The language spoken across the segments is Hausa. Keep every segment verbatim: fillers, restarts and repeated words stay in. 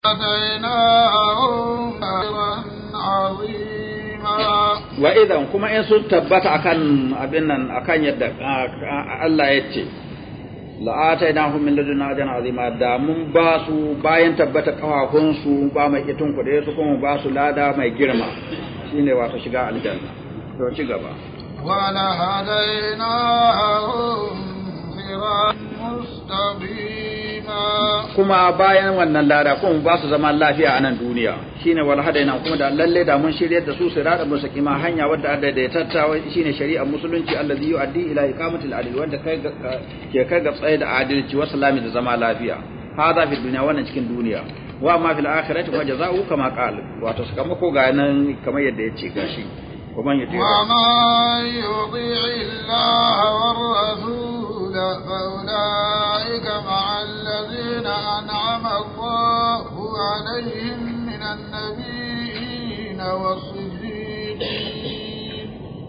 wa idan kuma in sun tabbata akan abin nan akan yadda Allah ya ce la'atainahum min ladunna ajran azima da mun ba su bayan tabbata kafafun su ba mai itun kuɗe su kuma ba su lada mai girma shine wato shiga aljanna to ci gaba wala hadainahum sirat mustaqima kuma bayan wannan lada kuma ba su zama lafiya a nan duniya shine wala hadaina kuma da lalle da mun shiryar da su sirata mustaqima hanya wadda Allah da ya tattawa shine shari'ar musulunci allazi yu'addi ila iqamatil adl wanda kai ke kai ga tsaye da adalci wa salami da zama lafiya hada fi dunya wannan cikin duniya wa ma fil akhirati wa jazaa'u kama qala wato sakamako ga nan kamar yadda yace gashi kuma yace wa ma yuti Allah war rasul fa ulaika ma'al ladina an'ama Allahu alaihim minan nabiyyin was-siddiqin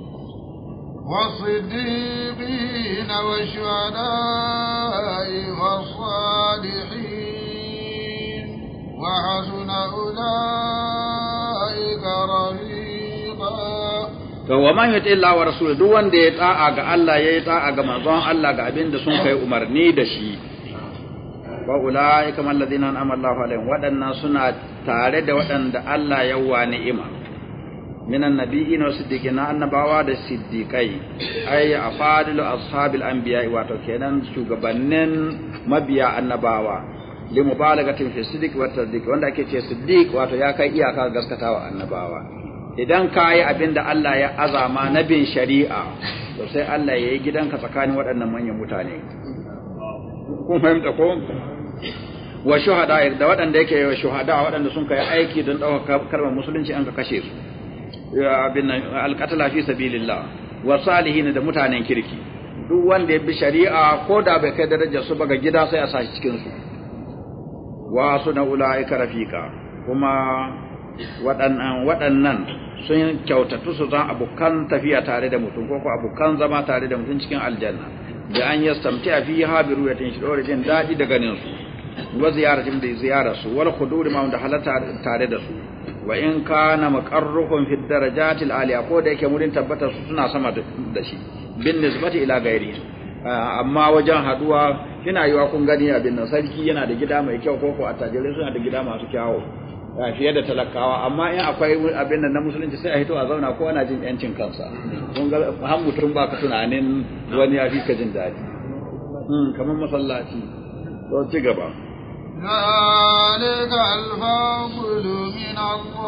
was-siddiqin wash-shuhada'i was-salihin wa hasuna ulaika rafiqa. To wa man yuti Allah wa rasul duk wanda ya ta'a ga Allah yayi ta'a ga manzon Allah ga abin da sun kai umarni da shi wa ulaika man ladina an'ama Allahu alaihim wadannan suna tare da wadanda Allah ya wa ni'ima minan nabiyyin wa siddiqin annabawa da siddiqai ay afadilu ashabil anbiya wato kenan shugabannin mabiya annabawa limubalagatin fi siddiq wa tasdiq wanda ake ce siddiq wato ya kai iyaka gaskatawa annabawa idan ka yi abin da Allah ya azama na bin shari'a to sai Allah ya yi gidanka tsakanin waɗannan manyan mutane kun fahimta ko wa shuhada da waɗanda yake wa shuhada waɗanda sun kai aiki don ɗaukar kalmar musulunci an ka kashe su abin alqatala fi sabilillah wa salihin da mutanen kirki duk wanda ya bi shari'a ko da bai kai darajar su ba ga gida sai a sashi cikin su wa suna ulaika rafiqa kuma waɗannan waɗannan sun kyautatu su zan abokan tafiya tare da mutum ko ko abokan zama tare da mutum cikin aljanna da an yastamti a fiye habiru ya tin shi ɗora jin daɗi da ganin su wa ziyaratin da ziyara su wal khuduri ma da halatta tare da su wa in kana maqarruhum fi darajatil aliya ko da yake murin tabbatar su suna sama da shi bin nisbati ila gairi amma wajen haduwa kina yiwa kun gani abin nan sarki yana da gida mai kyau ko ko attajirai suna da gida masu kyawu fiye da talakawa amma in akwai abin nan na musulunci sai a hito a zauna ko ana jin yancin kansa kun ga har mutum ba ka tunanin wani ya fi ka jin daɗi kamar masallaci to ci gaba ذلك الفضل من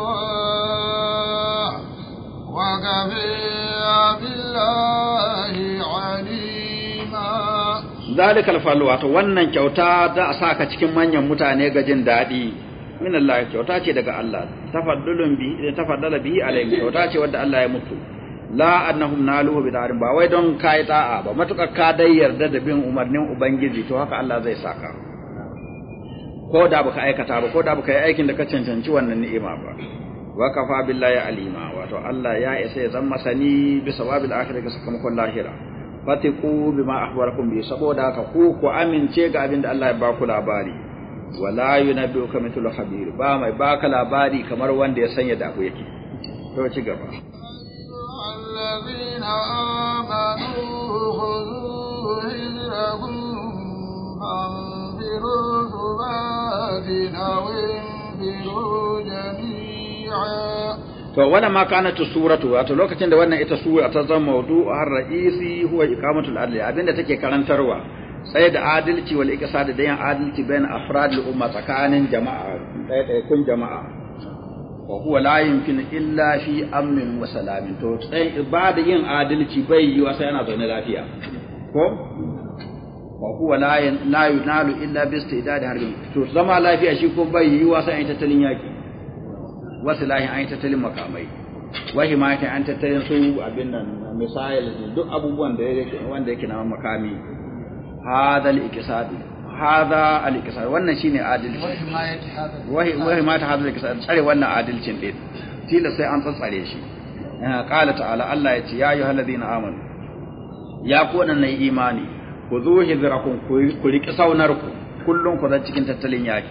الله وكفى بالله عليما ذلك الفضل wato wannan kyauta da a saka cikin manyan mutane ga jin daɗi min Allah kyauta ce daga Allah tafaddulun bi tafaddala bihi alayhi kyauta ce wanda Allah ya mutu la annahum naluhu bi darin ba wai don kai ta'a ba matukar ka dai yarda da bin umarnin ubangiji to haka Allah zai saka ko da baka aikata ba ko da baka yi aikin da ka cancanci wannan ni'ima ba wa kafa billahi alima wato Allah ya isa ya zama sani bi sawabil akhirati ka sakamakon lahira fatiqu bima akhbarakum bi saboda haka ku ku amince ga abin da Allah ya ba ku labari wala yunabbiuka mithlu khabir ba mai baka labari kamar wanda ya sanya da abu yake to ci gaba allazina amanu khudhu hijrakum fanfiru subadina winfiru jami'a to wannan ma kana ta suratu wato lokacin da wannan ita sura ta zama mawdu'u har ra'isi huwa iqamatul adl abinda take karantarwa sai da adalci wal iqsad da yin adalci bayan afrad al umma tsakanin jama'a ɗaya kun jama'a wa huwa la yumkin illa fi amnin wa salamin to sai ibada yin adalci bai yi wa sai ana zaune lafiya ko wa huwa la la yunalu illa bi istidad harbin to zama lafiya shi ko bai yi wa sai tattalin yaki wasu lahi an tattalin makamai wa himayata an tattalin su abin nan misal duk abubuwan da yake wanda yake na makami هذا الاقتصاد هذا الاقتصاد wannan shine adalci wahi wahi mata hada الاقتصاد tsare wannan adalcin din tilla sai an tsatsare shi qala ta'ala Allah yace ya ayyuhal ladina amanu ya ku nan nayi imani ku zo hijrakum ku riki saunarku kullun ku zan cikin tattalin yaki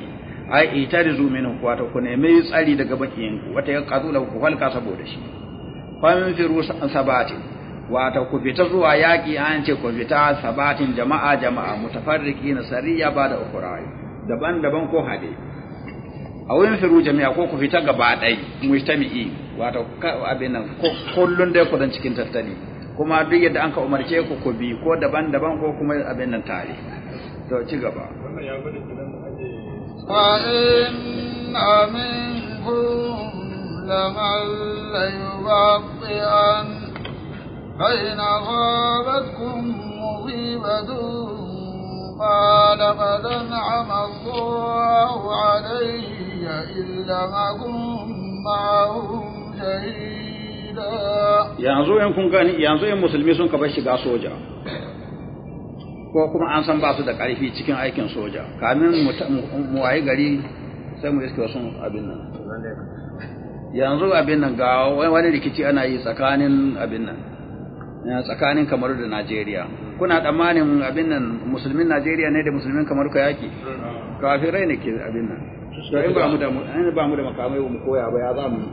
ai itarizu minhu wato ku nemi tsari daga bakiyin ku wata ya qazula ku halka saboda shi fanfiru sabatin wato ku fita zuwa yaki an ce ku fita sabatin jama'a jama'a mutafarriqina sariya ba da ukhra daban-daban ko hade a wurin firu jami'a ko ku fita gaba ɗai mujtami'i wato abin nan kullun dai ku dan cikin tattali kuma duk yadda an ka umarce ku ku bi ko daban-daban ko kuma abin nan tare to ci gaba wannan ya gudu kidan aje fa in aminkum lamal layubqian fa in asabatkum musibatun قال قد أنعم الله علي إلا معكم معهم شهيدا yanzu in kun gani yanzu in musulmi sun ka bar shiga soja ko kuma an san ba su da ƙarfi cikin aikin soja kamin mu wayi gari sai mu iske wasu abin nan yanzu abin nan ga wani rikici ana yi tsakanin abin nan tsakanin Kamaru da Najeriya kuna tsammanin abin nan musulmin Najeriya ne da musulmin Kamaru ka yaki kafirai ne ke abin nan to in ba mu da in ba mu da makamai mu koya ba ya za mu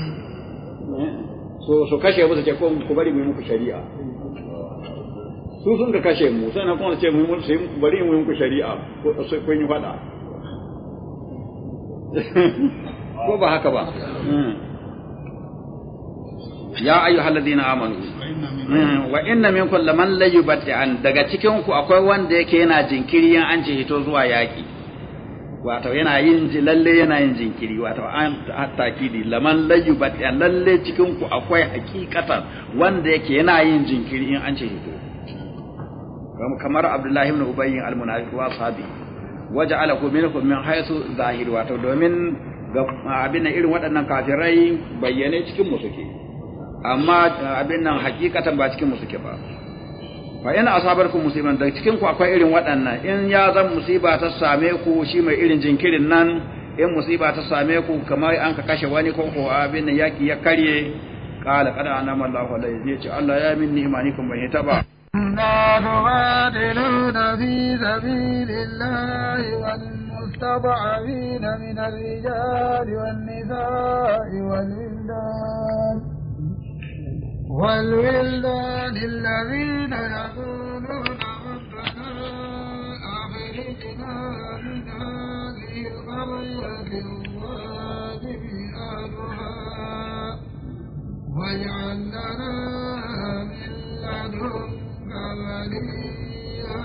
so so kashe mu ce ko ku bari mu yi muku shari'a su sun ka kashe mu sai na kuma ce mu mu sai bari mu yi muku shari'a ko sai kun yi fada ko ba haka ba ya ayyuhal ladina amanu wa inna minkum laman la yubti'an daga cikin ku akwai wanda yake yana jinkiri an ce hito zuwa yaki wato yana yin lalle yana yin jinkiri wato an takidi laman la yubti'an lalle cikin ku akwai hakikatan wanda yake yana yin jinkiri in an ce hito kamar Abdullahi ibn Ubay al-Munafiq wa sahabi waja'alakum minkum min haythu zahir wato domin abin irin waɗannan kafirai bayyane cikin mu suke amma abin nan hakikatan ba cikin mu suke ba fa ina asabarkum musiban da cikin ku akwai irin waɗannan in ya zan musiba ta same ku shi mai irin jinkirin nan in musiba ta same ku kamar an ka kashe wani ko ko abin nan yaki ya karye qala qad anama Allahu alayhi zai ce Allah ya min ni'manikum bai ta ba لا تقاتلون في سبيل الله والمستضعفين من الرجال والنساء والولدان والولدان الذين يقولون ربنا أخرجنا من هذه القرية الظالم أهلها واجعل لنا من لدنك وليا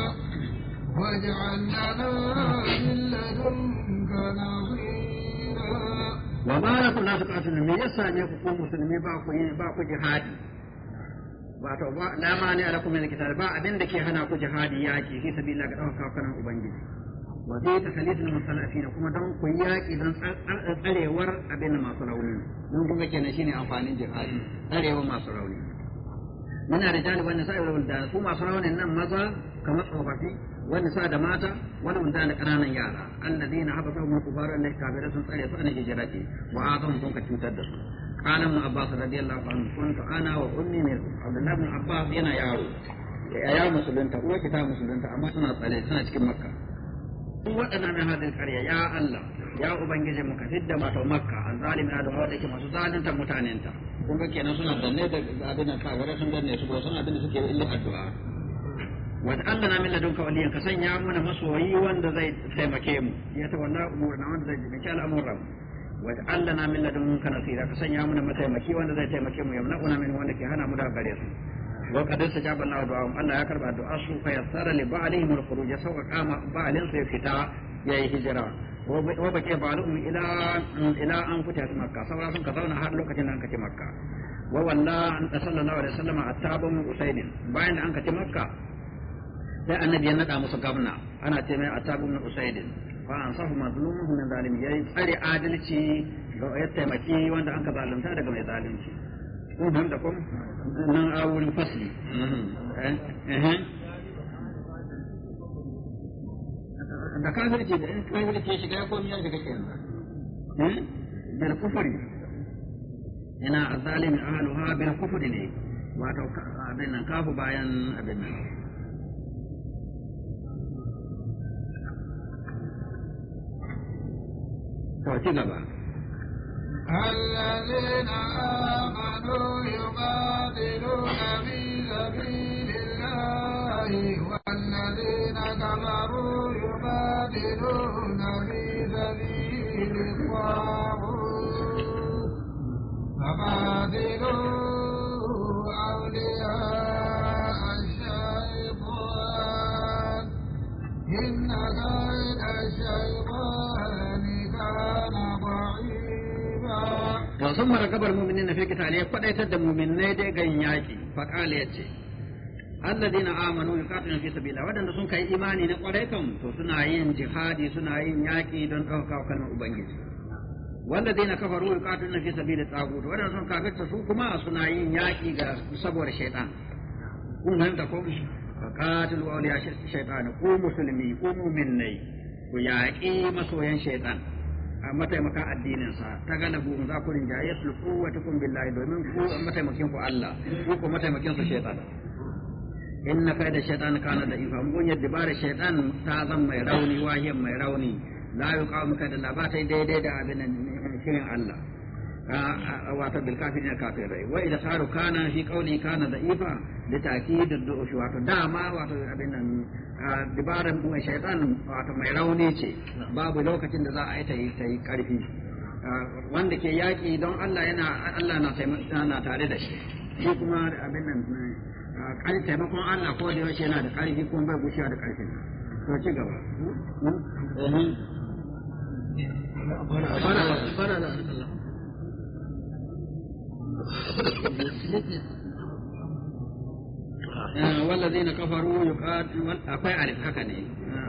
واجعل لنا من لدنك نصيرا وما لكم لا تقاتلون me yasa ne ku kun musulmi ba ku ba ku jihadi wato ba la mani alakum min kitab ba abin da ke hana ku jihadi yaki fi sabilillah ga dauka kanan ubangiji wa zai tasalidul musallafina kuma don ku yaki don tsarewar abin masu rauni mun kuma kenan shine amfanin jihadi tsarewar masu rauni muna da jani wanda sai da su masu raunin nan maza kamar tsofaffi wanda sa da mata wanda mun da kananan yara alladina habatu min kufar Allah kafira sun tsare su ana hijirati wa azam sun ka cutar da su kana mu abbas radiyallahu anhu kuntu ana wa ummi min abdullah ibn abbas yana yaro ya musulunta uwa kita musulunta amma suna tsare suna cikin makka duk waɗannan min hadin ƙarya ya Allah ya ubangiji muka hidda mata makka an zalimi da wanda yake masu zalunta mutanenta kun ga kenan suna danne da abin da kawai sun danne su ko sun abin da suke illa addu'a wa ta'allana min ladunka waliyan ka sanya mana masoyi wanda zai taimake mu ya tawalla umurna wanda zai jibinci al'amuran wa ta'allana min ladunka nasira ka sanya mana mataimaki wanda zai taimake mu yamna'una min wanda ke hana mu da gare su wa qad istajaba Allahu du'a Allah ya karba du'a su fa yassara li ba'alihim al-khuruj sauka kama ba'alin sai fita yayi hijira wa bace ba'alhum ila ila an fita makka saura sun ka zauna har lokacin da an kace makka wa wallahi an sallallahu alaihi wasallam attabu min usaydin bayan da an kace makka sai annabi ya nada musu gwamna ana ce mai attabu min usaydin fa an sahu mazlumun min zalimi yayi tsare adalci ga ya taimaki wanda an ka zalunta daga mai zalunci kun fahimta kun nan a wurin fasli eh eh da kafirci da kafirci shiga ya komi ya shiga kenan eh bil kufri ina azalimi ahluha bil kufri ne wato abin nan kafu bayan abin nan to ci gaba الذين آمنوا يقاتلون في سبيل الله والذين كفروا يقاتلون في سبيل الطاغوت فقاتلوا أولياء الشيطان إن كيد الشيطان كان ضعيفا. to sun mara gabar mu'minin na fi kitale ya kwadaitar da mu'minai dai gan yaki fa qala yace alladina amanu yuqatiluna fi sabilillah wadanda sun kai imani na kwarai kan to suna yin jihadi suna yin yaki don ɗaukar kalmar ubangiji walladina kafaru yuqatiluna fi sabilit tagut wadanda sun kafirta su kuma suna yin yaki ga saboda shaytan kun fahimta ko fa qatilu awliya shaytan ku musulmi ku mu'minai ku yaki masoyan shaytan a mataimakan addininsa ta galabu in za ku rinjaye su kuwatukum billahi domin ku mataimakin ku Allah ku ko mataimakin su shaytan inna kaida shaytan kana da ifa mun yadda bare shaytan ta zan mai rauni wahiyan mai rauni la yuqamu kada la ba ta daidai da abin shirin Allah wato bil kafirin kafirai wa idza saru kana fi qawli kana da ifa da ta'kid da wato dama wato abin nan dibaran mu shaytan wato mai rauni ce babu lokacin da za a yi ta yi ta yi karfi wanda ke yaki don Allah yana Allah na na tare da shi shi kuma abin nan kan taimakon Allah ko da yaushe yana da karfi kuma bai gushewa da karfin to ci gaba bana bana bana والذين كفروا يقاتلون akwai alif haka ne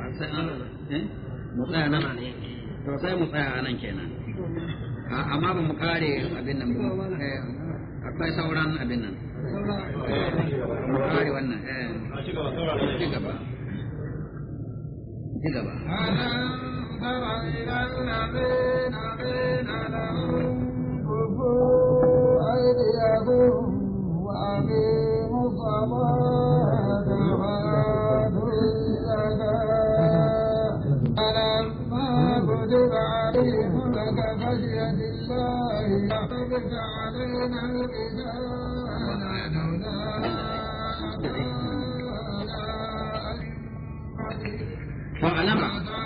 mu tsaya nan to sai mu tsaya nan kenan amma ba mu kare abin nan akwai sauran abin nan mu kare wannan eh ci gaba ci gaba ci gaba أيديهم وأقيموا الصلاة وآتوا الزكاة فلما كتب عليهم كخشية الله أخذت علينا القتال لولا فاعلم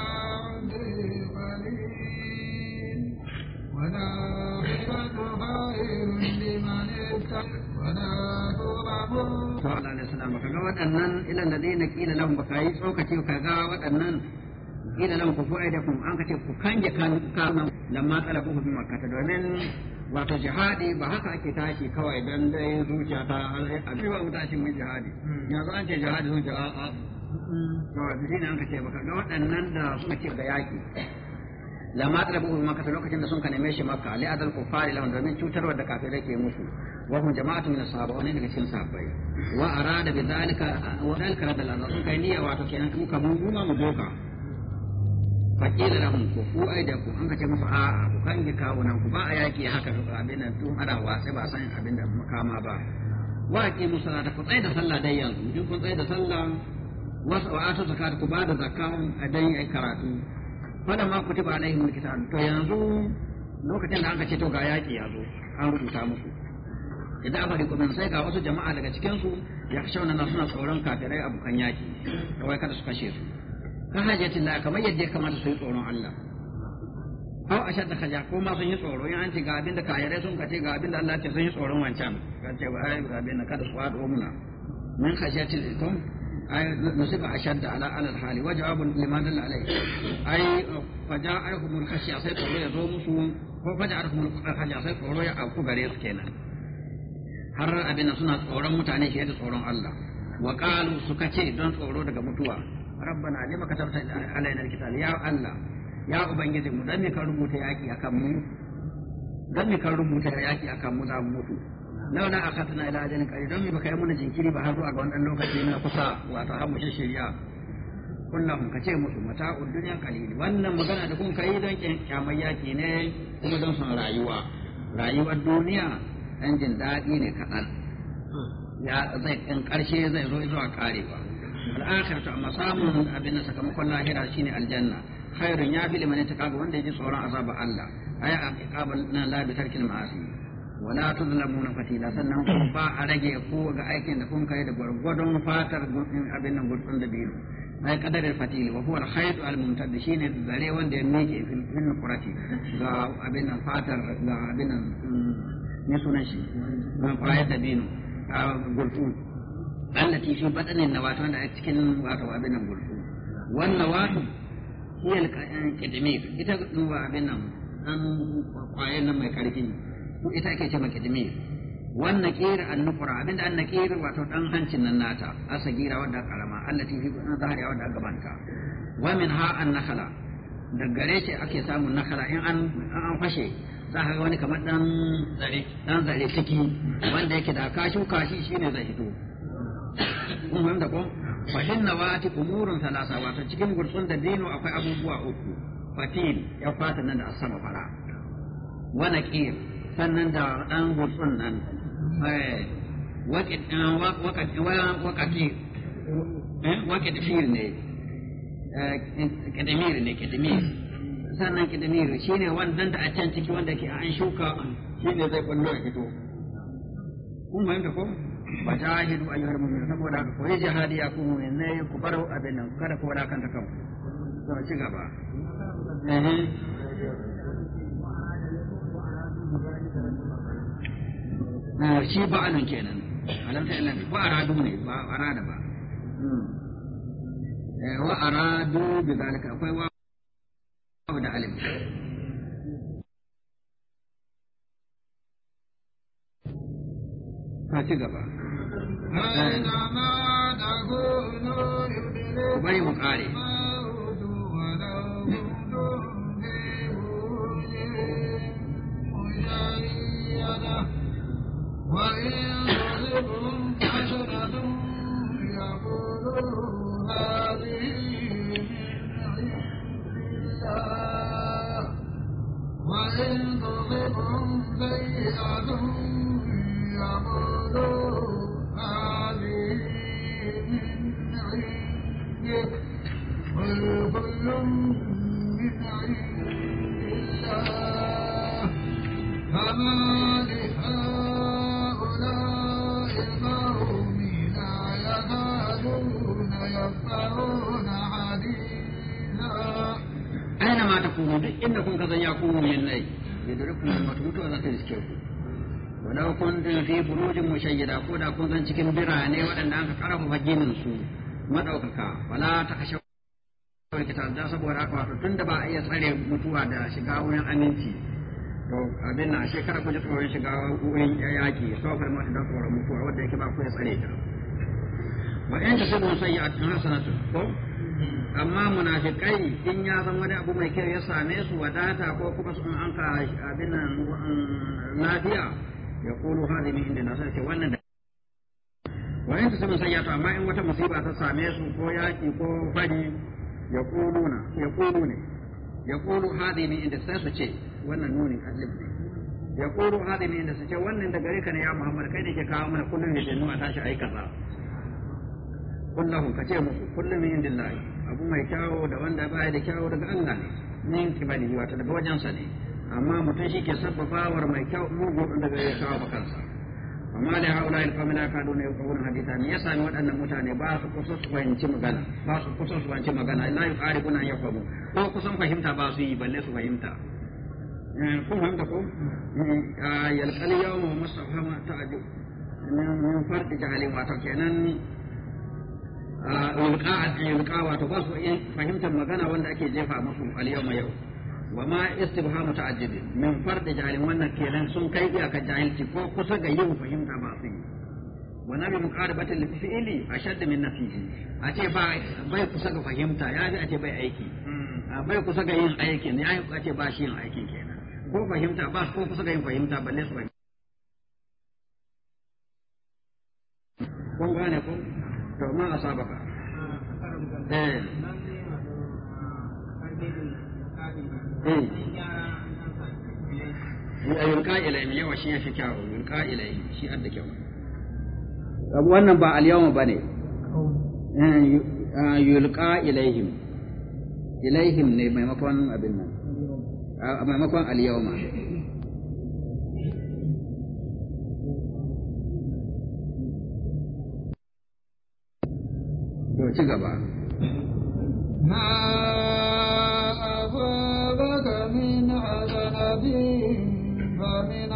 sallallahu alaihi wasallam kaga waɗannan ilan da dina kila lahum baka yi tsokace kaga waɗannan kila lahum ku fa'idakum an kace ku kanje kan kana lamma talabu bi makkah domin wato jihadi ba haka ake tashi kawai dan dai zuciya ta abi ba mutashi mun jihadi yanzu an ce jihadi sun ce a a to dinin an kace baka ga waɗannan da suka ce ga yaki lamma talabu bi makkah lokacin da sun ka neme shi makka li adal kufari lahum domin cutarwa da kafirai ke musu وهم جماعة من الصحابة ونين كثير صحابة وأراد بذلك وذلك رد الله كان نية واتكينا كم كموما مدوكا فقيل لهم كفوا أيديكم أنك تمسوا آآ وكان يكاونا كبا أياكي هكذا أبينا توم أدا واسبا سين أبينا مكاما با وأقيموا الصلاة فطيد صلى ديان يمكن طيد صلى وآتوا زكاة كبا زكاة أدين أي كراتو فلما كتب عليهم الكتاب تو ينزو lokacin da aka ce to ga yaki ya zo an rubuta musu idan aka riko min sai ga wasu jama'a daga cikin su ya kashauna na suna tsoron kafirai abukan yaki kawai kada su kashe su ka hajjatin la kamar yadda ya kamata su yi tsoron Allah aw ashadda khaja ko ma sun yi tsoro in an ce ga abinda kafirai sun kace ga abinda Allah ce sun yi tsoron wancan kan ce ba ai ga abinda kada su wado muna min khashatil ikum ay nusiba ashadda ala ala hali wa jawabun liman dalla alai ay faja'akum al-khashya sai tsoro ya zo musu ko faja'akum al-khashya sai tsoro ya auku gare su kenan har abin suna tsoron mutane fiye da tsoron Allah wa qalu suka ce don tsoro daga mutuwa rabbana lima katabta alaina alkitab ya Allah ya ubangiji mu dan me ka rubuta yaki akan mu dan me ka rubuta yaki akan mu za mu mutu launa akhatna ila ajalin qarib dan me baka yi mana jinkiri ba har zuwa ga wannan lokaci na kusa wato har mu shirya kullum ka ce musu mata'ud dunya qalil wannan magana da kun kai don kyamar yaki ne kuma don son rayuwa rayuwar duniya ɗan jin daɗi ne kaɗan ya zai ɗan ƙarshe zai zo zuwa ƙarewa al'akhiratu amma samun abin da sakamakon lahira shine aljanna khairun ya fi liman taka ga wanda ya ji tsoron azaba Allah ay aqabal na la bi tarkil ma'asi wala tuzlamuna fatila sannan kuma ba a rage ko ga aikin da kun kai da gwargwadon fatar abin nan gurtsun da biyu ai kadarin fatili wa huwa al-khayt al-mumtad shine zare wanda ya miƙe fil qurati ga abin nan fatar ga abin nan ne sunan shi ma fayar da biyu a gurtsun allati fi badanin nawat wanda a cikin wato abin nan gurtsun wannan wato hiya al-qidmir ita wa abin nan an kwayen nan mai karfi ko ita ake ce makidimi wannan kira annukura abinda an nakira wato dan hancin nan nata asagira wadda karama allati fi zahari wadda gabanta wa min ha an nakhala da gare ce ake samun nakhala in an an fashe za ka ga wani kamar dan zare dan zare ciki wanda yake da kashin kashi shine zai fito kun wanda ko fa inna wati umurun salasa wato cikin gurtsun da dino akwai abubuwa uku fatil ya fata nan da asama fara wa naqir sannan da ɗan gutsun nan wakati fil ne kadamir ne kadamir sannan kadamir shi ne wannan da a can ciki wanda ke an shuka shi ne zai kwallo a fito kun fahimta ko ba ta hidu ayyuhar mu'min saboda ku yi jihadi ya ku mu'min ne ku bar abin nan kada ku wada kanta kanku to ci gaba shi ba'alun kenan alamta illa ba aradu ne ba arada ba wa aradu bi zalika akwai wa da alim ka ci gaba bari mu kare وإن تصبهم حسنة يقولوا هذه من عند الله وإن تصبهم سيئة يقولوا هذه من عندك قل كل من عند الله فما لهؤلاء القوم لا يكادون يفقهون حديثا أينما تكونوا إنكم كذا يكونوا من الليل يدرككم الموت ولا تذكروا ولو كنتم في بروج مشيدة كودا كنتم cikin birane waɗanda aka karfafa ginin su madaukaka wala takashaw kitab da saboda haka wato tunda ba a iya tsare mutuwa da shiga wurin aminci to abin na shekara ku ji tsoron shiga wurin yaki sofar mutu da tsoron mutuwa wanda yake ba ku ya tsare ta wa in tasabu sayyi'atun hasanatu ko amma munafikai in ya zama wani abu mai kyau ya same su wadata ko kuma sun an ka abin nan lafiya ya kulu hadi min inda sai ce wannan da wa in tasabu sayyi'atu amma in wata musiba ta same su ko yaki ko fadi ya kuluna ya kulune ya kulu hadi min inda sai su ce wannan nunin alif ne ya kulu hadi min inda su ce wannan da gare ka ne ya Muhammad kai ne ke kawo mana kullun da jinnu a tashi ai kaza kullahum kace musu kullun min indillahi abu mai kyawo da wanda ba da kyawo daga Allah ne min kibali wato daga wajensa ne amma mutum shi ke sabbabawar mai kyau mugu daga ya kawo kansa amma da haula il famila kadu ne ko wannan hadisa ne ya sami waɗannan mutane ba su kusa su fahimci magana ba su kusa su fahimci magana la yuqaribuna yafamu ko kusan fahimta ba su yi balle su fahimta kun fahimta ko yalqal yawma musafama ta'ajub min farqi jahalin wato kenan yulqa wato ba su fahimtar magana wanda ake jefa musu al-yawma yau wa ma istibhamu ta'ajjub min fardi jahilin wannan kenan sun kai iyakar jahilci ko kusa ga yin fahimta ba su yi wa nabi muqarabati al-fi'li ashadd min nafihi a ce ba bai kusa ga fahimta ya ji a ce bai aiki bai kusa ga yin aikin ya a ce ba shi yin aikin kenan ko fahimta ba ko kusa ga yin fahimta balle su fahimta kun gane ko to ma asabaka eh eh ya yulqa ilayhi yawa shi ya fi kyawu yulqa ilayhi shi adda kyawu wannan ba al-yawma bane yulqa ilayhim ilaihim ne maimakon abin nan a maimakon al-yawma to ci gaba ma ababaka min adabin fa min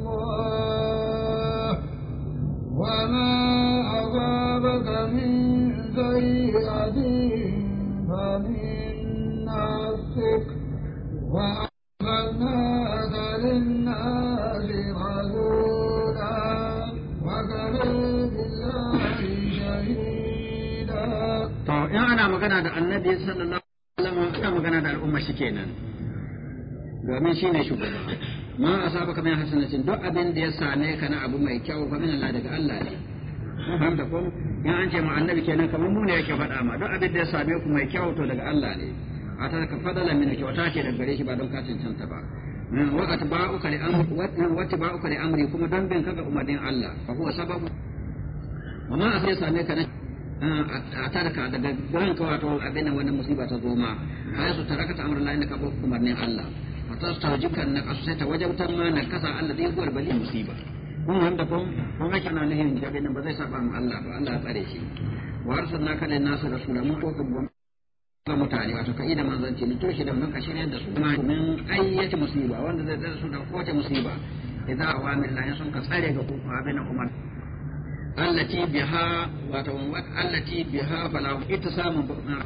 Allah wa ma ababaka min sayyi'atin fa min nafsik wa arsalnaka lin-nasi rasulan wa kafa billahi shahida. To in ana magana da annabi sallallahu alaihi wasallam ana magana da al'umma shi kenan domin shine shugaba ma asabaka min hasanatin duk abin da ya same ka na abu mai kyau fa min Allah daga Allah ne mun fahimta ko in an ce ma annabi kenan kamar mu ne yake faɗa ma duk abin da ya same ku mai kyau to daga Allah ne a ta ka fadala min kyauta ce daga gare shi ba don ka cancanta ba wa atba'uka li amri wa atba'uka li amri kuma don bin kaga umarnin Allah fa huwa sababu wa ma asai same ka na a tarka daga ranka wato abin nan wannan musiba ta zo ma hay su taraka ta amrul lahi ka umarnin Allah wa tastarjikan na kasu sai ta wajabtar ma na kasa Allah zai zuwa bali musiba kun wanda kun kun ga kana nahin da abin nan ba zai saba mu Allah ba Allah ya tsare shi wa arsalnaka lin nasu rasulan mu ko ga mutane wato kai da manzanci ne to shi da mun ka shirye da su kuma min ayyati musiba wanda zai tsare su da kowace musiba idan awamir lahi sun ka tsare ga ku abin nan umar التي بها وتوت التي بها فلا اتسام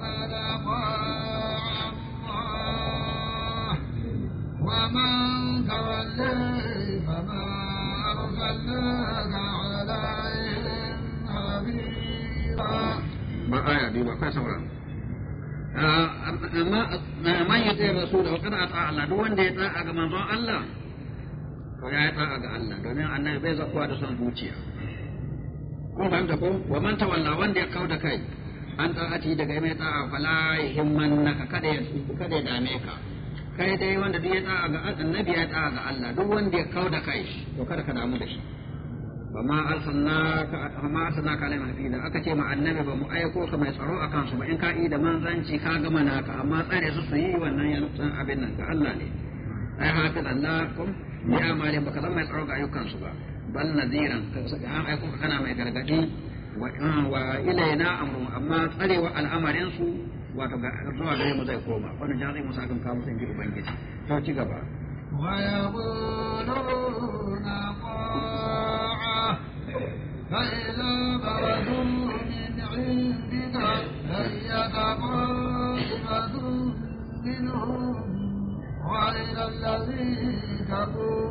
ومن تولي فما أرسلناك عليهم حفيظا. ما آية دي ما سورة ما ما يطيع الرسول وقد أطاع الله دون دي يطاع منظور الله فيا يطاع الله دون أن يبيز قوة سنبوتيا kun fahimta ko wa man tawalla wanda ya kauda kai an ta'ati daga mai ta'a fala himmanaka kada ya kada ya dame ka kai dai wanda duk ya ta'a ga annabi ya ta'a ga Allah duk wanda ya kauda kai to kada ka damu da shi ba ma arsalnaka ma arsalnaka alaihi hafiza aka ce ma annabi ba mu aiko ka mai tsaro akan su ba in ka yi da manzanci ka gama naka amma tsare su su yi wannan ya nutsan abin nan ga Allah ne ai hafizan lakum bi amalin baka zama mai tsaro ga ayyukan su ba bal nadiran an aiko ka kana mai gargadi wa ilaina amru amma tsarewa al'amarin su wato ga zuwa gare mu zai koma wannan jazai musa kan kawo sun ji ubangiji to ci gaba wa yaquluna qa'a fa idza baradu min 'indika falyataqabbadu minhum ghayra alladhi taqul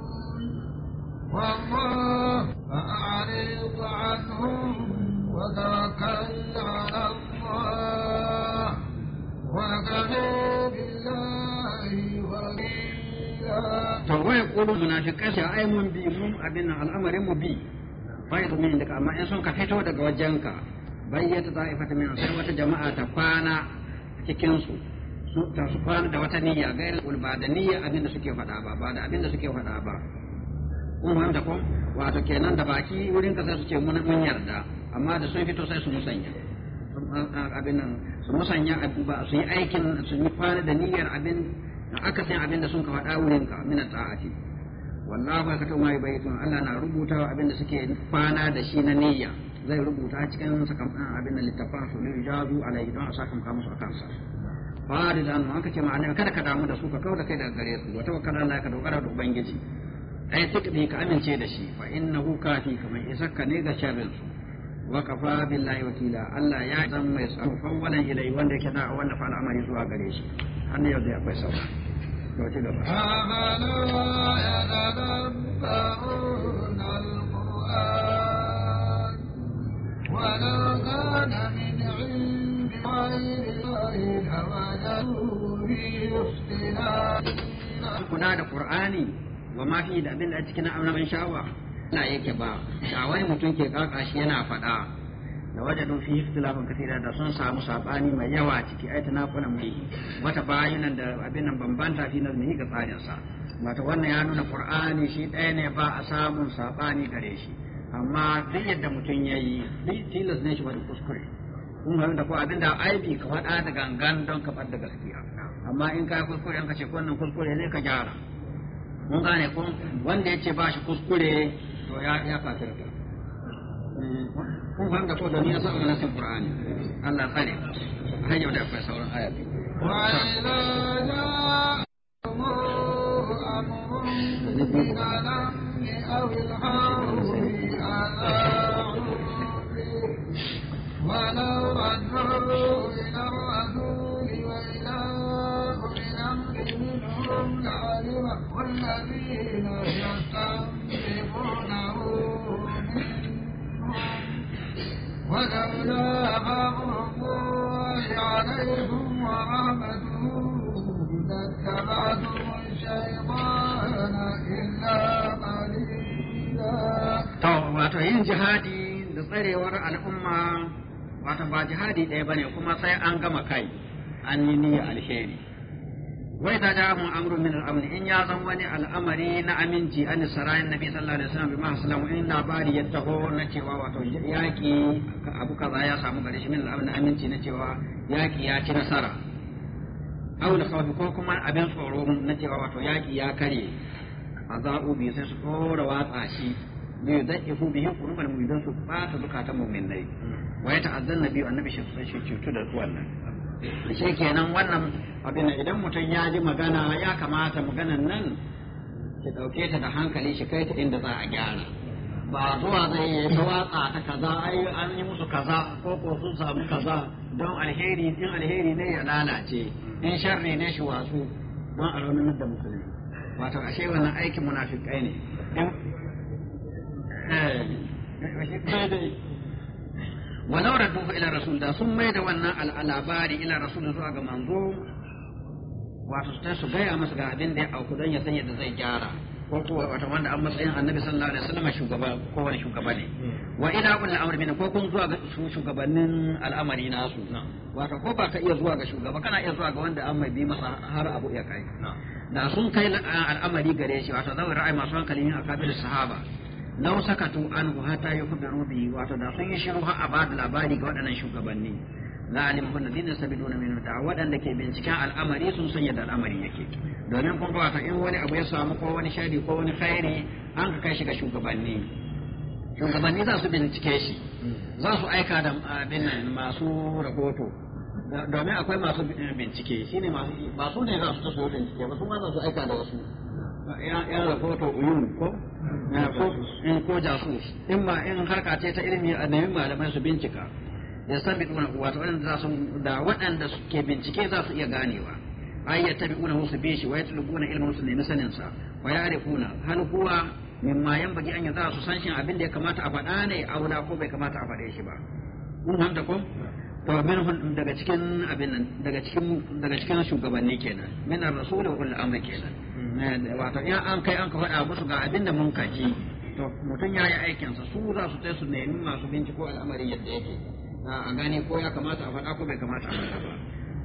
والله فأعرض عنهم وتوكل على الله وكفى بالله وكيلا. فهو يقول المنافقين يا أي من بي من أبنا الأمر mu bi bai to min daga amma in sun ka fito daga wajenka bayyata ta'ifata min sai wata jama'a ta kwana cikin su su ta su kwana da wata niyya gairu ba da niyya abinda suke faɗa ba ba da abinda suke faɗa ba kun fahimta ko wato kenan da baki wurin ka sai su ce mun yarda amma da sun fito sai su musanya abin nan su musanya ba su yi aikin su yi kwana da niyyar abin aka san abin da sun ka faɗa wurin ka min ta'ati wallahi ka ta mai baitun Allah na rubuta abin da suke kwana da shi na niyya zai rubuta cikin sakamakon abin da littafan su ne jazu alai don a saka maka musu akan sa faridan aka ce ma'ana kada ka damu da su ka kauda kai daga gare su wa tawakkal Allah ka dogara da ubangiji ai tikbi ka amince da shi fa innahu kafi kamar isakka ne ga sharrin su wa kafa billahi wakila Allah ya zan mai tsaro fawwalan ilai wanda yake da wannan fa al'amari zuwa gare shi har ne yau da akwai sauka to ci gaba ولو كان من عند غير الله لوجدوا فيه اختلافا. كنا da Qur'ani wa ma fi da abin da cikin amran sha'awa la yake ba shawai mutum ke kaka shi yana faɗa da wajadu fi ikhtilafan kathira da sun samu sabani mai yawa ciki ai tana kuna mai wata bayanan da abin nan bambanta fi nazmi ga tsarin sa wato wannan ya nuna Qur'ani shi ɗaya ne ba a samun sabani gare shi amma duk yadda mutum yayi duk tilas ne shi wani kuskure kun fahimta ko abinda aibi ka faɗa da gangan don ka bar da gaskiya amma in ka kuskure an ka ce ko wannan kuskure ne ka gyara mun gane ko wanda yace ba shi kuskure to ya ya kafirta kun fahimta ko da ni na sa'a nasin Qur'ani Allah tsare har yau da akwai sauran aya wa ila ولو ردوا إلى الرسول وإلى أولي الأمر منهم لعلمه الذين يستنبطونه منهم ولولا فضل الله عليكم ورحمته لاتبعتم الشيطان إلا قليلا. wato yin jihadi da tsarewar al'umma wato ba jihadi ɗaya bane kuma sai an gama kai an yi niyyar alheri wai ta ja mun amru min al-amr in ya zan wani al'amari na aminci an sarayin nabi sallallahu alaihi wasallam bi ma sallam in labari ya taho na cewa wato yaki abu kaza ya samu gare shi min al-amr aminci na cewa yaki ya ci nasara aw da kawfi ko kuma abin tsoro na cewa wato yaki ya kare azau bi sai su kora watsa shi ne da ifu bihi qurban mu'idan su ba ta zukatan mu'minai wa ya ta'azzan nabi annabi shi sai shi cutu da wannan shi kenan wannan abin idan mutum ya ji magana ya kamata maganan nan ki dauke ta da hankali shi kai ta inda za a gyara ba zuwa zai yi ta watsa ta kaza ai an yi musu kaza ko ko sun samu kaza don alheri in alheri ne ya lalace in sharri ne shi wasu don a raunin da musulmi wato ashe wannan aikin munafikai ne walau radduhu ila rasul da sun mai da wannan al'abari ila rasul zuwa ga manzo wato sai su gaya masa ga abin da ya auku don ya san yadda zai gyara ko kuwa wato wanda an matsayin annabi sallallahu alaihi wasallam shugaba ko wani shugaba ne wa ila ulil amri min ko kun zuwa ga shugabannin al'amari nasu wato ko ba ka iya zuwa ga shugaba kana iya zuwa ga wanda an mai bi masa har abu ya kai da sun kai al'amari gare shi wato zawai ra'ayi masu hankali ne a kafir sahaba law sakatu anhu hatta yukhbiru bi wato da sun yi shiru har a bada labari ga waɗannan shugabanni la alim kun ladina sabiduna min da waɗanda ke binciken al'amari sun sanya da al'amari yake domin kun ga wato in wani abu ya samu ko wani shari ko wani khairi an ka kai shi ga shugabanni shugabanni za su bincike shi za su aika da abin nan masu rahoto domin akwai masu bincike shine masu ba su ne za su taso bincike ba su ma za su aika da wasu ya rahoto uyun ko ko in ko jasus in ma in harka ce ta ilimi a nemi malamai su bincika ya san biduna wato wanda za su da waɗanda suke bincike za su iya ganewa ay yattabi'una su bi shi wa yatlubuna ilmu su nemi sanin sa wa ya'rifuna hal huwa mimma yanbaghi an yaza su san shin abin da ya kamata a faɗa ne aula ko bai kamata a faɗe shi ba kun fahimta ko to minhum daga cikin abin nan daga cikin daga cikin shugabanni kenan min ar-rasul wa ulul amri kenan wato in an kai an ka faɗa musu ga abin da mun kaji to mutum ya yi aikinsa su za su su nemi masu binciko al'amarin yadda yake a gani ko ya kamata a faɗa ko bai kamata a faɗa ba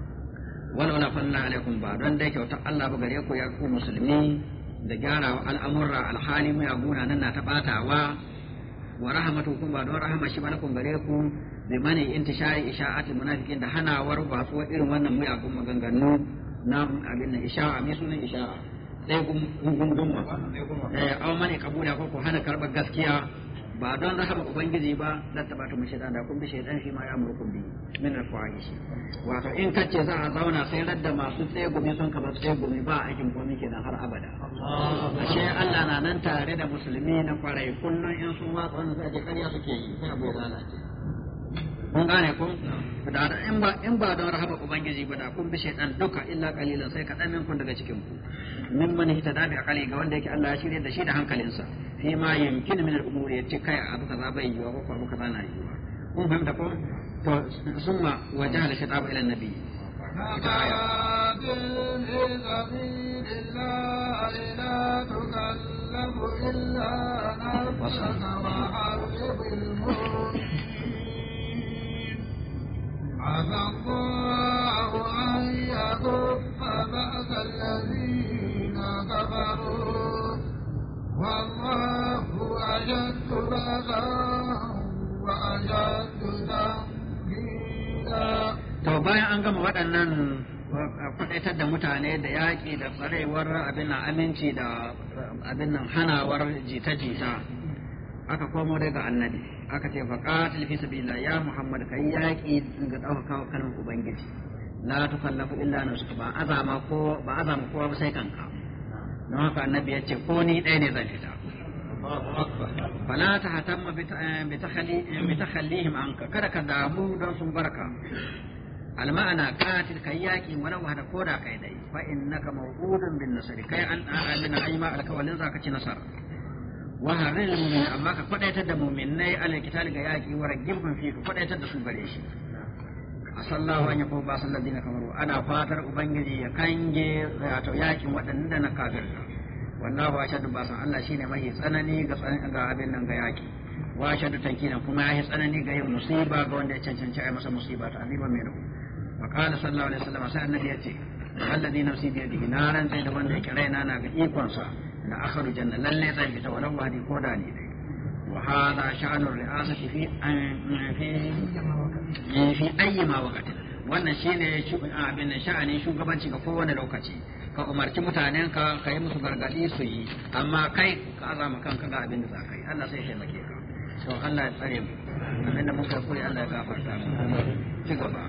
wala wala falla alaikum ba don dai kyautar Allah ba gare ku ya ku musulmi da gyara al'amurra alhali mu ya guna nan na ta batawa wa rahmatukum ba don rahama shi malakum gare ku bi mani intishari isha'atul munafiqin da hanawar ba su irin wannan mu ya gun maganganu na abin nan isha'a me sunan isha'a sai gungun ba eh aw mani kabula ko ko hana karbar gaskiya ba don rahama ubangiji ba dan tabata mu shaitan da kun bi shaitan shi ma ya murkum bi min alfahishi wato in kace za a zauna sai radda masu tsaye gumi sun kamar tsaye gumi ba aikin komai kenan har abada ashe Allah na nan tare da musulmi na kwarai kullun in sun watsa wannan sai ƙarya suke yi sai abu ya lalace kun gane ko da in ba in ba don rahama ubangiji ba da kun bi shaitan duka illa qalilan sai kadan min kun daga cikin ku min man hitada bi aqali ga wanda yake Allah ya shirye da shi da hankalinsa fi ma yumkin min al-umuri yace kai abu kaza bai yiwa ko abu kaza na yiwa kun fahimta ko to summa wajaha shaitan ila annabi عسى الله أن يكف بأس الذين كفروا والله أشد بأسا وأشد تنكيلا an gama waɗannan faɗaitar da mutane da yaƙi da tsarewar abin nan aminci da abin nan hanawar jita-jita aka komo daga annabi aka ce fa qatil fi sabilillah ya muhammad kai yaƙi ga ɗaukaka kalmar ubangiji la tukallafu illa nafsuka ba azama ko ba azama kowa ba sai kanka don haka annabi ya ce ko ni ɗaya ne zan fita fala ta hatamma bi takhallihim anka kada ka damu don sun barka alma'ana qatil kai yaki walau hada koda kai dai fa innaka mawqudun bin nasr kai an alina ayma alkawalin zaka ci nasara wa haril mu'min amma ka fadaitar da mu'minai alal kital ga yaki wa ragibun fi ka fadaitar da su gare shi asallahu an yakun ba salladina kamaru ana fatar ubangiji ya kange wato yakin waɗanda na kafirta wallahu ashadu ba san Allah shine mai tsanani ga ga abin nan ga yaki wa ashadu tankina kuma ya tsanani ga yin musiba ga wanda ya cancanci ai masa musiba ta aziba mai rubu wa qala sallallahu alaihi wasallam sai annabi yace alladhi nafsi bi yadihi naran sai da wanda yake raina na ga ikon sa la akharu janna lalle zai fita walau wadi ko da ni dai wa hada sha'anur ri'asati fi fi fi ayyi ma waqtin wannan shine abin nan sha'anin shugabanci ga kowane lokaci ka umarci mutanen ka ka yi musu gargadi su yi amma kai ka azama kanka ga abin da za ka yi Allah sai ya taimake ka to Allah ya tsare mu abin da muka koyi Allah ya gafarta mu ci gaba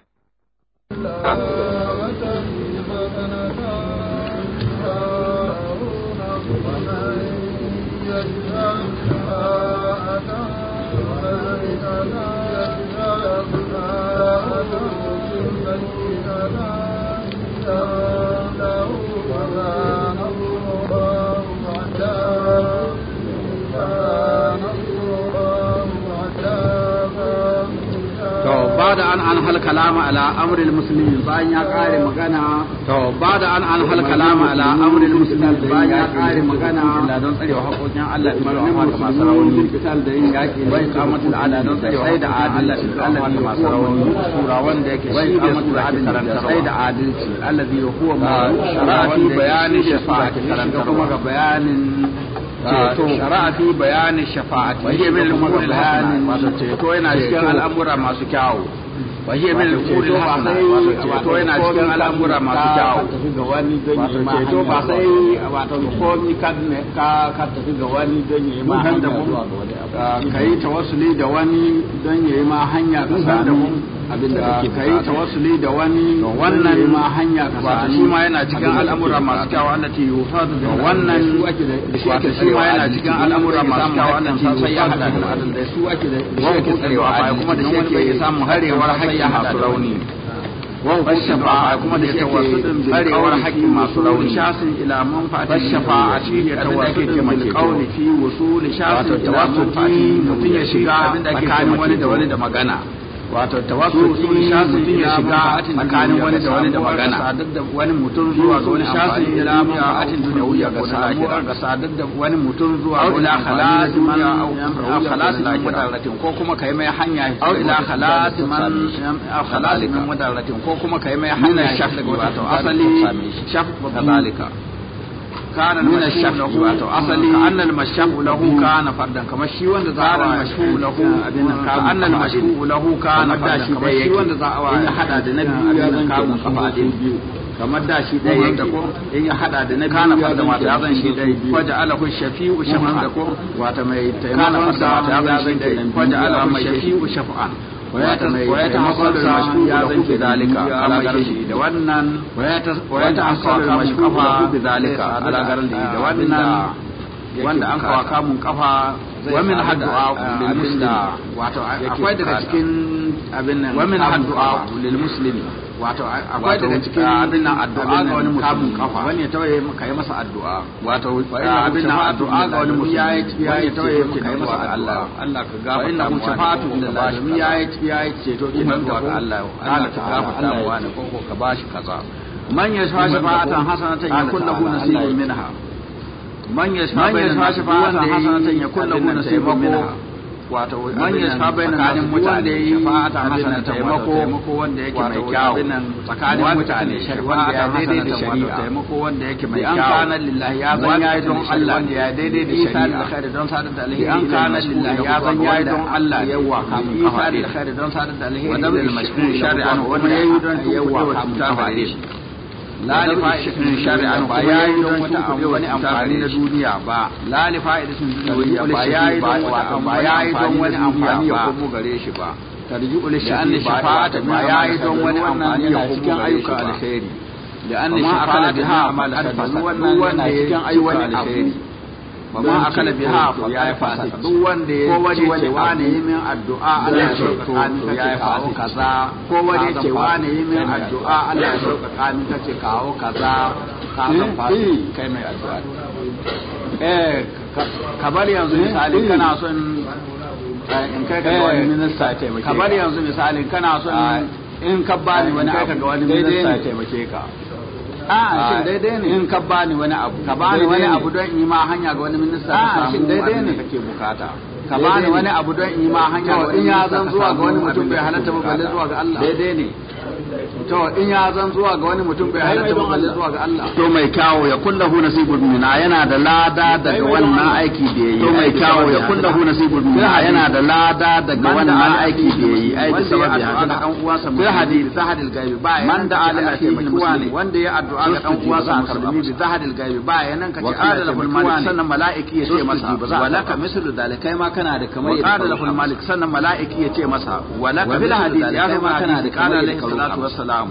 بعد أن أنهى الكلام على أمر المسلمين بان يا قاري مغانا تو بعد أن أنهى الكلام على أمر المسلمين بان يا قاري مغانا لا دون تري حقوقين الله سبحانه وتعالى سراوني قتال da yin yaki wai qamatul adl don tsaye sai da adalci Allah ma sarauni sura wanda yake shi da sura adalci sai da adalci allazi huwa ma shara'ati bayani shafa'ati karanta kuma ga bayanin ceto shara'a fi bayanin shafa'ati wahiya min al-umuri bayanin wato ceto yana cikin al'amura masu kyawu wahiya min al-umuri hasana wato ceto yana cikin al'amura masu kyawu wato ceto ba sai wato ko ni kad ne ka ka tafi ga wani don yayi ma hanya kai tawassuli da wani don yayi ma hanya ka da mu abinda kake kai tawassuli da wani wannan ma hanya ka wato shi ma yana cikin al'amura masu kyawu allati yufadu wannan su ake da shi ma yana cikin al'amura masu kyawu allati sai ya hada da adal da su ake da shi ake tsarewa kuma da shi ake samu harewar haƙƙi masu rauni والشفاعة كما يتوسط بالقول حق مسؤول شخص إلى منفعة الشفاعة يتوسط بالقول في وصول شخص إلى منفعة mutum ya shiga tsakanin wani da wani da magana wato tawassul shasin mutum ya shiga tsakanin wani da wani da magana sadar da wani mutum zuwa ga wani shasin ila ma'atin dunyawiya ga sadar ga sadar da wani mutum zuwa ga wani khalas man au khalas min mudarratin ko kuma kai mai hanya au ila khalas man au khalas min mudarratin ko kuma kai mai hanya shaf daga wato asali shaf kadalika كان من الشف له أصلي أن المشفوع له كان فردا كما شي وند زعوا المشفوع له أن المشفوع له كان فردا كما شي وند زعوا إن حدا da nabi ya zan kamun kafa din biyu kamar da shi dai yake ko in ya hada da nabi kana farda mata ya zan shi dai waja alahu shafi'u shafa'an da ko wata mai taimakon sa ya zan shi dai waja alahu shafi'u shafa'an ويتحصل المشفوع له بذلك على غرضه da wannan ويتحصل المشفوع بذلك على غرضه da wannan wanda an kawo kamun kafa wa min haddu'a lil muslim wato akwai daga cikin abin nan wa min haddu'a lil muslim wato akwai daga cikin abin nan addu'a ga wani kamun kafa wani ya tawaye maka yi masa addu'a wato abin nan addu'a ga wani mutum ya yi ya tawaye maka yi masa Allah Allah ka gafarta inna hu shafatu lillahi ya yi ya yi ceto ki nan ga Allah Allah ka gafarta mu wani ko ka bashi kaza man yashfa shafa'atan hasanatan yakun lahu nasibun minha man yashfa shafa'atan hasanatan yakun lahu nasibun minha wato man ya saba tsakanin mutane shafa'ata hasana taimako wanda yake mai kyau tsakanin mutane wanda ya daidai da shari'a taimako wanda yake mai kyau an kana lillahi ya zan yayi don Allah wanda ya daidai da shari'a don sadar da alheri an kana lillahi ya zan yayi don Allah yawa kamun kafa da alheri don sadar da alheri da mashkur shari'an wanda yayi don yawa kamun kafa da shi la li fa'idatin shari'an ba yayi don wata wani amfani na duniya ba la li fa'idatin duniya ba yayi don wata ba yayi don wani amfani ya kuma gare shi ba tarji'u li shafa'ati ba yayi don wani amfani ya cikin ayyukan alheri da an shafa'ati biha amal hasan wannan wanda cikin ayyukan alheri وما أكل بها فيا فاسق duk wanda ya ce wani yi min addu'a Allah ya sauƙaƙa min kace kawo kaza ko wani ya ce wani yi min addu'a Allah ya sauƙaƙa min kace kawo kaza ka san fasi kai mai addu'a eh ka bari yanzu misali kana son in kai ga wani minista ya taimake ka bari yanzu misali kana son in ka bani wani kai ga wani minista ya taimake ka a shin daidai ne in ka bani wani abu ka bani wani abu don in yi ma hanya ga wani minista ka samu shin daidai ne kake bukata ka bani wani abu don in yi ma hanya ga in ya zan zuwa ga wani mutum bai halatta ba balle zuwa ga Allah daidai ne to in ya zan zuwa ga wani mutum bai halatta ba balle zuwa ga Allah to mai kyawo ya kullahu nasibul mu'mina yana da lada daga wannan aiki da yayi to mai kyawo ya kullahu nasibul mu'mina yana da lada daga wannan aiki da yayi ai da sababi haka dan uwansa sai hadisi zahadil gaibi ba man da ala akhihi muslimi wanda ya addu'a ga dan uwansa musulmi bi zahadil gaibi ba yanan kace adalahul malik sannan mala'iki ya ce masa walaka mislu dalikai ma kana da kamar ya adalahul malik sannan mala'iki ya ce masa walaka bil hadisi ya zama kana da kana alaihi salatu wassalam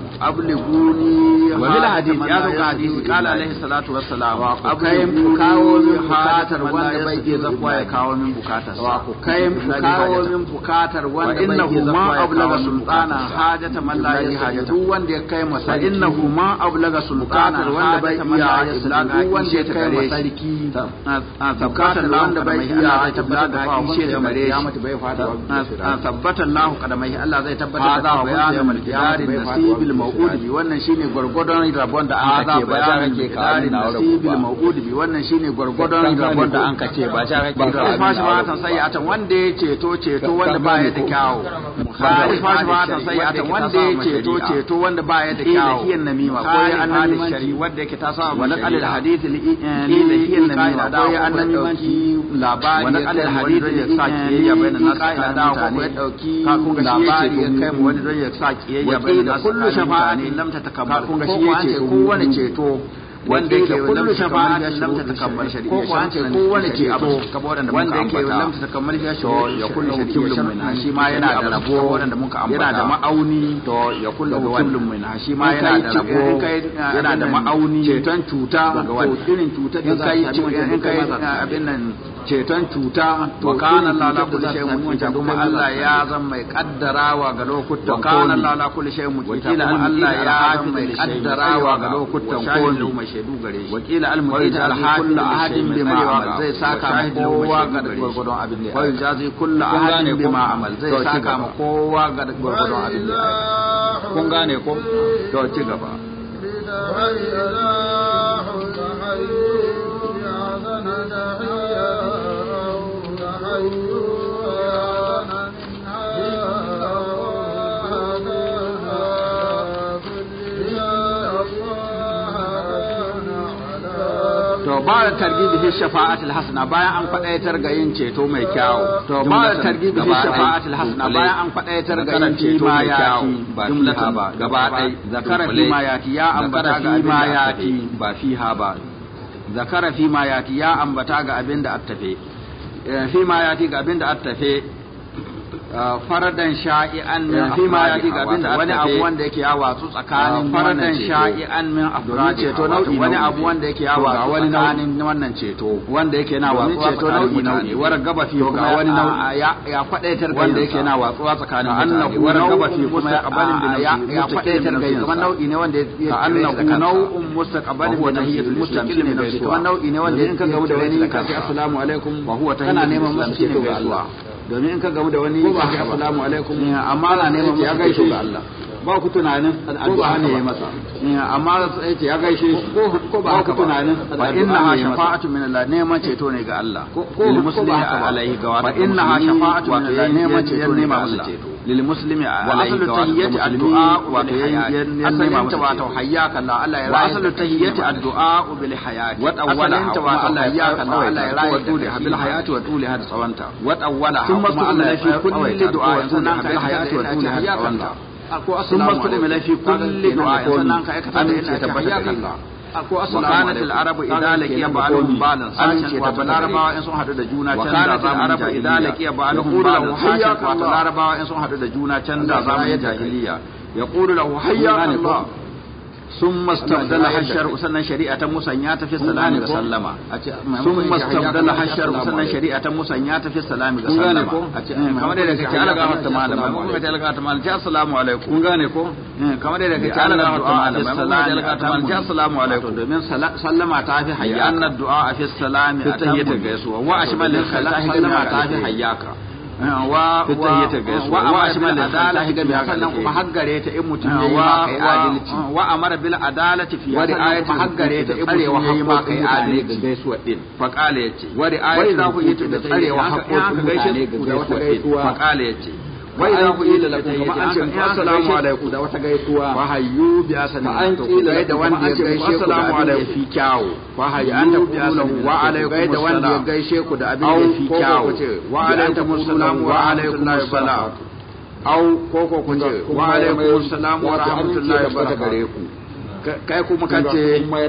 abliguni wa bil hadisi ya zo hadisi kana alaihi salatu wassalam akai ku kawo min bukatar wanda bai iya zakwa ya kawo min bukatar sa ku kai ku kawo min bukatar wanda bai iya zakwa ya kawo sultana hajata man la hajata duk wanda ya kai masa innahu ma ablaga sultana wanda bai iya duk wanda ya kai masa sarki bukatar wanda bai iya tabbata da shi da mare ya mata bai fata tabbata Allah kadamai Allah zai tabbata da bayanin malkiyari nasibil maw'ud bi wannan shine gurgurdon rabon da an kace ba ja kake ka nasibil maw'ud bi wannan shine gurgurdon rabon da an kace ba ja kake ka fashi ba ta sai atan wanda ya ceto ceto wanda ba ya da kyawu fashi ba ta sai atan wanda ya ceto ceto wanda ba ya da kyawu hiyan namima ko ya annabi shari wanda yake ta sa wala qalil hadith li hiyan namima ko ya annabi labari wala qalil hadith ya sa kiyayya bayan nas da ko ya dauki labari ya kai mu wanda zai sa kiyayya bayan nas kullu shafa'atin lam tatakabbal kun ga shi yace kowane ceto wanda yake kullu shafa'atin lam tatakabbal shari'a ko an ce kowane ceto wanda yake lam tatakabbal shari'a ya kullu kullum min shi ma yana da rabo wanda muka ambata yana da ma'auni to ya kullu kullum min shi ma yana da rabo yana da ma'auni ceton cuta to irin cutar da kai in kai abin nan ceton cuta to kana Allah la kulli shay'in muqita kuma Allah ya zan mai kaddarawa ga lokutan ko kana Allah la kulli shay'in muqita kuma Allah ya zan mai kaddarawa ga lokutan ko mai shaidu gare shi wakila al muqita al kullu ahadin bima amal zai saka kowa ga gurgurdon abin da ya jazi kullu ahadin bima amal zai saka ma kowa ga gurgurdon abin da ya kun gane ko to ci gaba to ba da targibi fi shafa'atil hasana bayan an fadaitar ga yin ceto mai kyawu to ba da targibi fi shafa'atil hasana bayan an fadaitar ga yin ceto mai kyawu ba fiha ba gaba dai zakara fi ma yati ya ambata ga fi ma yati ba fiha ba zakara fi ma yati ya ambata ga abinda attafe fi ma yati ga abinda attafe faradan sha'i'an min fi ma yati ga abinda wani abu wanda yake ya watsu tsakanin faradan sha'i'an min afrad ceto nau'i wani abu wanda yake ya watsu tsakanin wannan ceto wanda yake na watsu ceto nau'i nau'i war gaba fi ga wani nau'i ya ya kwadaitar wanda yake na watsu tsakanin annahu war gaba fi kuma qabalin bin ya ya kwadaitar ga kuma nau'i ne wanda yake annahu nau'un mustaqbalin wa tahiyatul mustaqil min nafsi kuma nau'i ne wanda in ka gamu da wani ka ce assalamu alaikum wa huwa tahiyyatul neman masa ga Allah domin in ka gamu da wani ba assalamu alaikum amma na neman ya gaishe ga Allah ba ku tunanin addu'a ne ya masa amma sai ce ya gaishe shi ko ba ku tunanin fa inna shafa'atu min Allah neman ceto ne ga Allah lil muslimi alaihi ga fa inna shafa'atu min Allah neman ceto ne ga Allah lil muslimi alaihi ga tahiyyati addu'a wa neman ta wato hayyaka Allah Allah ya rayu asalu tahiyyati addu'a bil hayati wa tawwala Allah ya hayyaka Allah Allah ya rayu bil hayati wa tuli hada tsawanta wa tawwala kuma Allah ya fi kulli du'a sannan bil hayati wa tuli hada tsawanta ko assalamu alaikum fi kulli du'a sannan ka aikata da ina tabbata Allah ko assalamu alaikum wa arabu idza laqiya ba'alhum balan sashin wa larabawa in sun hadu da juna can da zamanin arabu idza laqiya ba'alhum balan sashin wa larabawa in sun hadu da juna can da zamanin jahiliya yaqulu lahu hayya Allah ثم استبدل الشرع سنن شريعه مسنيا في السلام والسلام ثم استبدل الشرع سنن شريعه مسنيا في السلام والسلام kamar da kake alaga hatta malama mun ga alaga hatta malama assalamu alaikum kun gane ko kamar da kake alaga hatta malama mun ga alaga hatta malama assalamu alaikum domin sallama ta fi hayya anna du'a fi salam tahiyyatu gaisuwa wa ashmal sallama ta fi hayyaka wa wa wa ashmal adalati ga sannan kuma haggare ta in mutum yayi ma kai adalci wa amara bil adalati fi wa ri'ayati haggare ta in mutum yayi ma kai adalci ga gaisuwa din fa qala yace wa ri'ayati za ku yi ta da tsarewa haƙƙoƙin mutane ga gaisuwa din fa qala yace wa idza qila lakum kama an ce assalamu alaikum da wata gaisuwa fa hayyu bi asani an qila da wanda ya gaishe ku assalamu alaikum fi kyawu fa hayyu bi asani wa alaikum da wanda ya gaishe ku da abin da fi kyawu wa alaikum assalam wa alaikum assalam au koko ku ce wa alaikum assalam wa rahmatullahi wa barakatuh kai kuma kace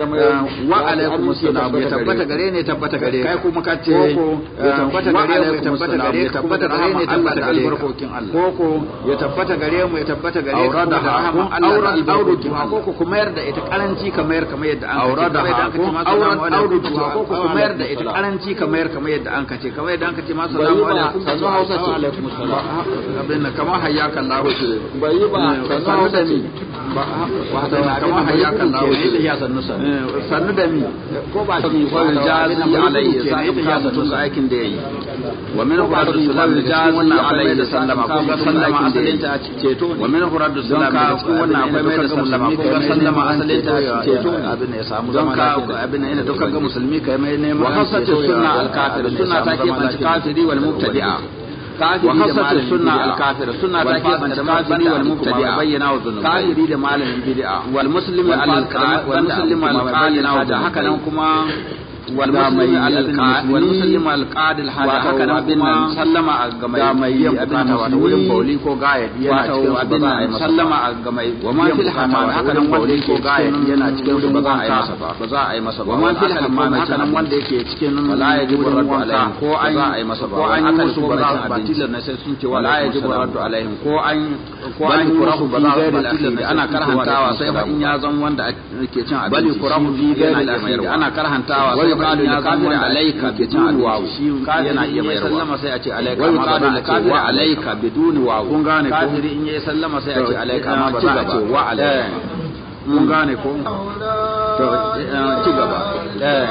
wa alaikum assalam ya tabbata gare ne tabbata gare kai kuma kace ya tabbata gare mu ya tabbata gare ka tabbata gare ne tabbata gare albarkokin Allah koko ya tabbata gare mu ya tabbata gare ka da rahman Allah albarkokin koko kuma yarda ita karanci kamar kamar yadda an kace kamar yadda an kace ma salamu alaikum koko kuma yarda ita karanci kamar kamar yadda an kace kamar yadda an kace ma salamu alaikum sanu Hausa ce alaikum assalam abinda kamar hayyaka Allah bai ba sanu da ni ba wa kamar hayyaka Allah ne ya sannu sannu da mi ko ba shi ko jazi alayhi sai ya sannu da aikin da yayi wa min quradu salam jazi alayhi sallama ko ga sallama asalin ta ceto wa min quradu salam ko wannan akwai mai da sallama ko ga sallama asalin ta ceto abin ne ya samu zama lafiya abin ne ina dukkan ga musulmi kai mai neman wa hasatu sunna al-kafir sunna ta ke ban kafiri wal mubtadi'a وخاصة السنة الكافر السنة تأكيد من الكافر والمبتدع بينا وذنوب كافري ده مال البدع والمسلم والمسلم القائل هكذا كما والمسلم على القائد والمسلم على القائد الحاجة هكذا بنا سلم أجمعي أبنا وتقولين بولي كو قايد ينا أبنا سلم أجمعي وما في الحمام هكذا بولي كو قايد ينا تقولين بضاع أي مسبا بضاع أي مسبا وما في الحمام هكذا وندي كي تكين ولا يجب الرد عليهم كو أي أي مسبا كو أي مسبا بضاع باتيل النسيسنتي ولا يجب الرد عليهم كو أي كو أي كراه بضاع بالأخير أنا كرهن تاوى سيبا إن يازم وندا كيتشان بل كراه في غير الأخير أنا كرهن تاوى qalu lil kafiri alayka bi ta'wa yana iya mai sallama sai a ce alayka ma qalu lil kafiri alayka biduni wa kun gane ko kafiri in yayi sallama sai a ce alayka ma ba za a ce wa alayka mun gane ko to ci gaba eh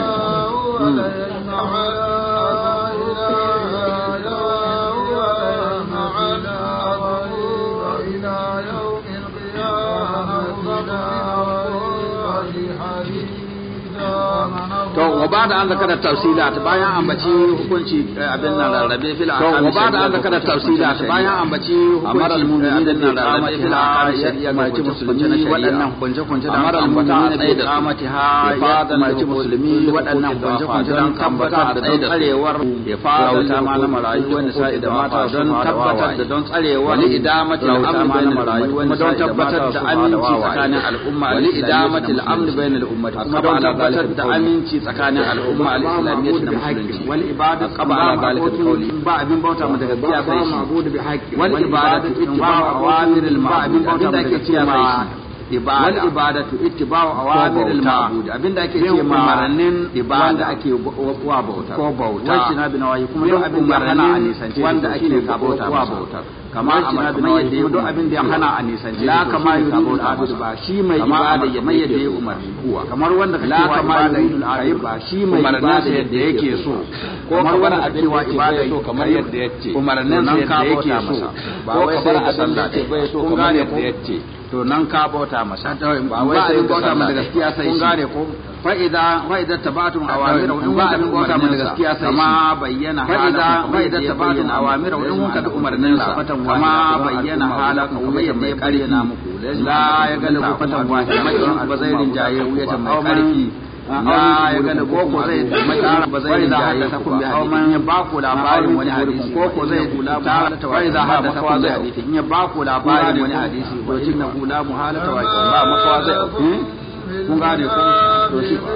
to wa ba'da an zakara tafsilat bayan ambaci hukunci abin nan rarrabe fil ahkam to wa ba'da an zakara tafsilat bayan ambaci hukunci abin nan rarrabe fil ahkam shari'a mai ci musulmi waɗannan kunce kunce da amara al-mu'minin da iqamatiha ya mai ci musulmi waɗannan kunce kunce dan tabbata da tsarewar ifada ta malama rayuwar nisa'i da mata don tabbatar da don tsarewar li idamati al-amn bainal rayuwar kuma don tabbatar da aminci tsakanin al'umma li idamati al-amn bainal ummati kuma don tabbatar da aminci tsakanin al'umma al-islamiyyah da musulunci wal ibada qabala zalika qawli ba abin bauta mu daga gaskiya sai shi wal ibadatu ittiba'u awamir al-ma'bud abin da ake cewa ibada wal ibadatu ittiba'u awamir al-ma'bud abin da ake cewa maranin ibada ake wa bauta ko bauta wacce na binawayi kuma duk abin da hana a nisance wanda ake ka bauta wa bauta kamar ina bin yadda ya duk abin da ya hana a nisance la kama yuridu al-abd ba shi mai ibada ya mai yadda ya umarni kuwa kamar wanda la kama yuridu al-abd ba shi mai ibada yadda yake so ko kamar wanda abin wa ibada so kamar yadda yake umarnin sa yadda yake so ba wai sai a sallah ce bai so kamar yadda yake to nan ka bauta masa ba wai sai bauta masa da gaskiya sai kun gane ko fa idza fa idza tabatum awamira in ba abin bauta masa da gaskiya sai kama bayyana halakum fa idza tabatum awamira in kun kada umarnin sa kama bayyana halakum kamar yadda ya bayyana muku la ya gala ku fatan wahid mai ba zai rinjaye wuyata mai karfi la ya gane ko ko zai matsara ba zai jaye ku ko man ya ba ku labarin wani hadisi ko ko zai ta wai za hada makawa zai hadisi in ya ba ku labarin wani hadisi to cin na kula muhalata wa ba makawa zai kun gane ko to shi ba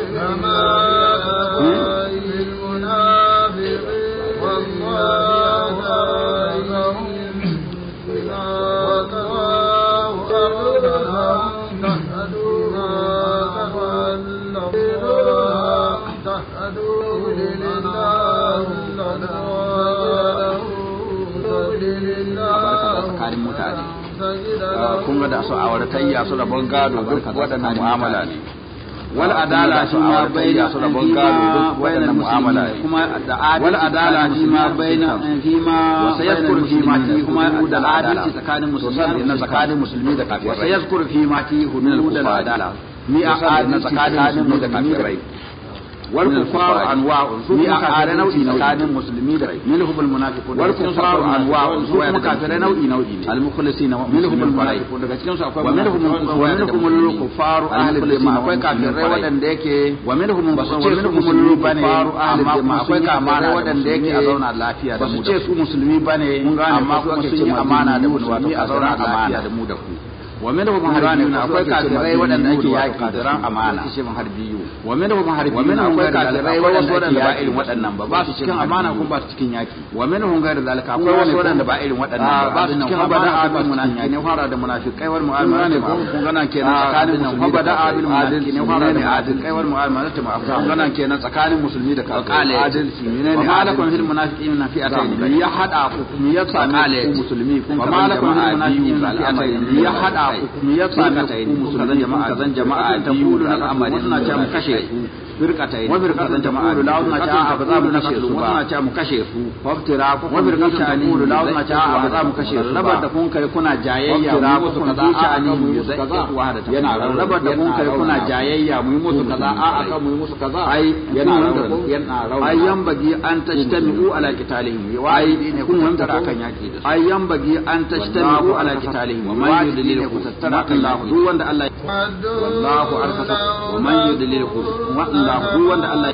tsakanin mutane kun ga da su auratayya su rabon gado duk waɗannan mu'amala ne wal adala shi ma bayyana su rabon gado duk waɗannan mu'amala ne kuma da wal adala shi ma bayyana fi ma sayazkuru fi ma kuma da adalci tsakanin musulmi na tsakanin musulmi da kafirai sayazkuru fi ma fi hunul adala ni a adalci tsakanin musulmi da kafirai wal kufaru anwa'un su kafirai nau'i tsakanin musulmi da minhum al munafiqun wal kufaru anwa'un su kuma kafirai nau'i nau'i ne al mukhlisina minhum al munafiqun daga cikin su akwai wa minhum wa minhum al kufaru ahli dhimma akwai kafirai wadanda yake wa minhum wa minhum al kufaru ahli dhimma akwai kafirai wadanda yake a zauna lafiya da mu da su musulmi bane amma kuma sun yi amana da mu wato a zauna lafiya da mu da ku wa minhum harbiyyun akwai kafirai wadanda ake yaki da ran amana harbiyu wa minhum harbiyyun akwai kafirai wadanda ba irin wadannan ba ba su cikin amana kuma ba su cikin yaki wa minhum ghayr zalika akwai wasu wadanda ba irin wadannan ba su cikin abada abin munafiki ne fara da munafikai wal mu'amala ne kun gana kenan tsakanin nan abada abin munafiki ne fara da munafikai wal mu'amala ta ma'afa kun gana kenan tsakanin musulmi da kafirai adalci ne ne malakum fil munafiqina fi atayn ya hada ku ya sami ku musulmi kun ga malakum fil munafiqina fi atayn ya hada me yasa ka tayi musulman jama'a zan jama'a biyu da al'amari suna ce mu kashe su firqatai wa firqatan jama'a la suna ce a ba za mu kashe su ba suna ce mu kashe su waftira ko wa firqatan jama'u la suna ce a ba za mu kashe su rabar da kun kai kuna jayayya mu musu kaza a ni mu zai wahada yana rabar da kun kai kuna jayayya mu yi musu kaza a aka mu yi musu kaza ai yana yana ai yambagi an tajtami'u ala qitalihim ai ne kun wanda akan yaki da ai yambagi an tajtami'u ala qitalihim wa man yudlil tattara Allah duk wanda Allah wallahu arfasa wa man yudlil wa Allah duk wanda Allah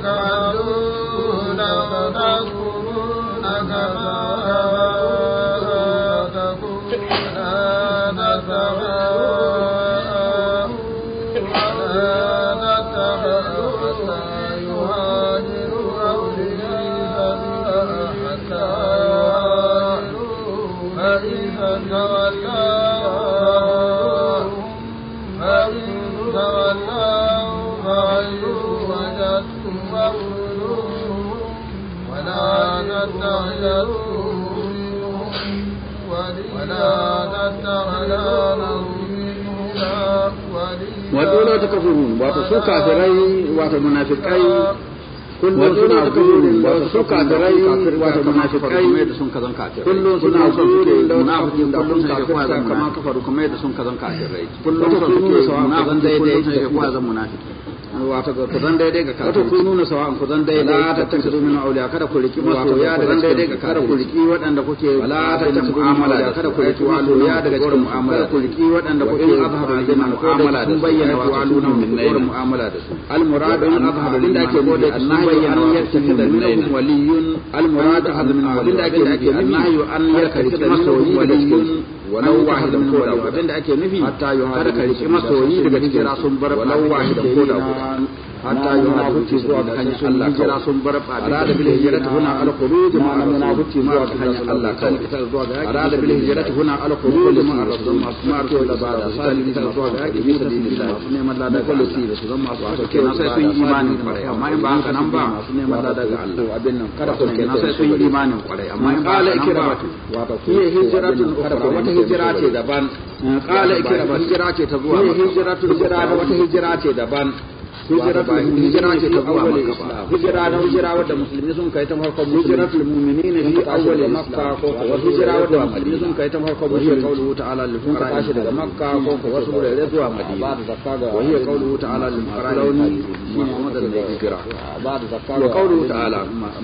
wadda ta kafirun wato su kafirai wato munafikai kullum suna kafirun wato su kafirai wato munafikai da sun kazan kafirai kullum suna son suke munafikin kullum suke koya zan kama kafaru kuma yadda sun kazan kafirai kullum suke munafikin daidai suke koya zan munafiki wato ku zan daidai ga kafirai wato ku nuna sawa'an ku zan daidai la ta taksidu min auliya kada ku riki wato ya daga daidai ga kada ku riki waɗanda kuke la ta taksidu mu'amala da kada ku riki wato ya daga cikin mu'amala ku riki waɗanda kuke azharu min mu'amala da bayyana wato aluna min nayi mu'amala da su al murad an azharu inda ake nufi annahi an yattakhidha minhum waliyun al murad azmin waliyun da ake nufi annahi an yattakhidha minhum waliyun walau wahidan ko da abinda ake nufi hatta kada ka riki masoyi daga cikin sun bar walau wahidan ko da hatta yunafiqu zuwa ga hanyar Allah kira sun bar arada bil hijrati huna al khuruj ma al munafiqi zuwa ga hanyar Allah kan ita zuwa ga arada bil hijrati huna al khuruj ma al rasul ma kuma to da ba da sai ita zuwa ga yaki bisa dinillah su neman lada ga Allah da su zama su kenan sai sun imanin kwarai amma in ba haka nan ba su neman lada ga Allah abin nan kada ko kenan sai sun imanin kwarai amma in ba haka nan ba wato hiya hijratun ukhra wata hijira ce daban qala ikra hijira ce ta zuwa hijratun hijira wata hijira ce daban hijira ce ta zuwa makka hijira na hijira wadda musulmi sun kai ta farkon hijratul mu'minina fi awwal makka ko ko hijira wadda musulmi sun kai ta farkon wahiyar qawluhu ta'ala lil fuqara tashi daga makka ko ko wasu wurare zuwa madina wahiyar qawluhu ta'ala lil fuqara shine wadan da hijira wa qawluhu ta'ala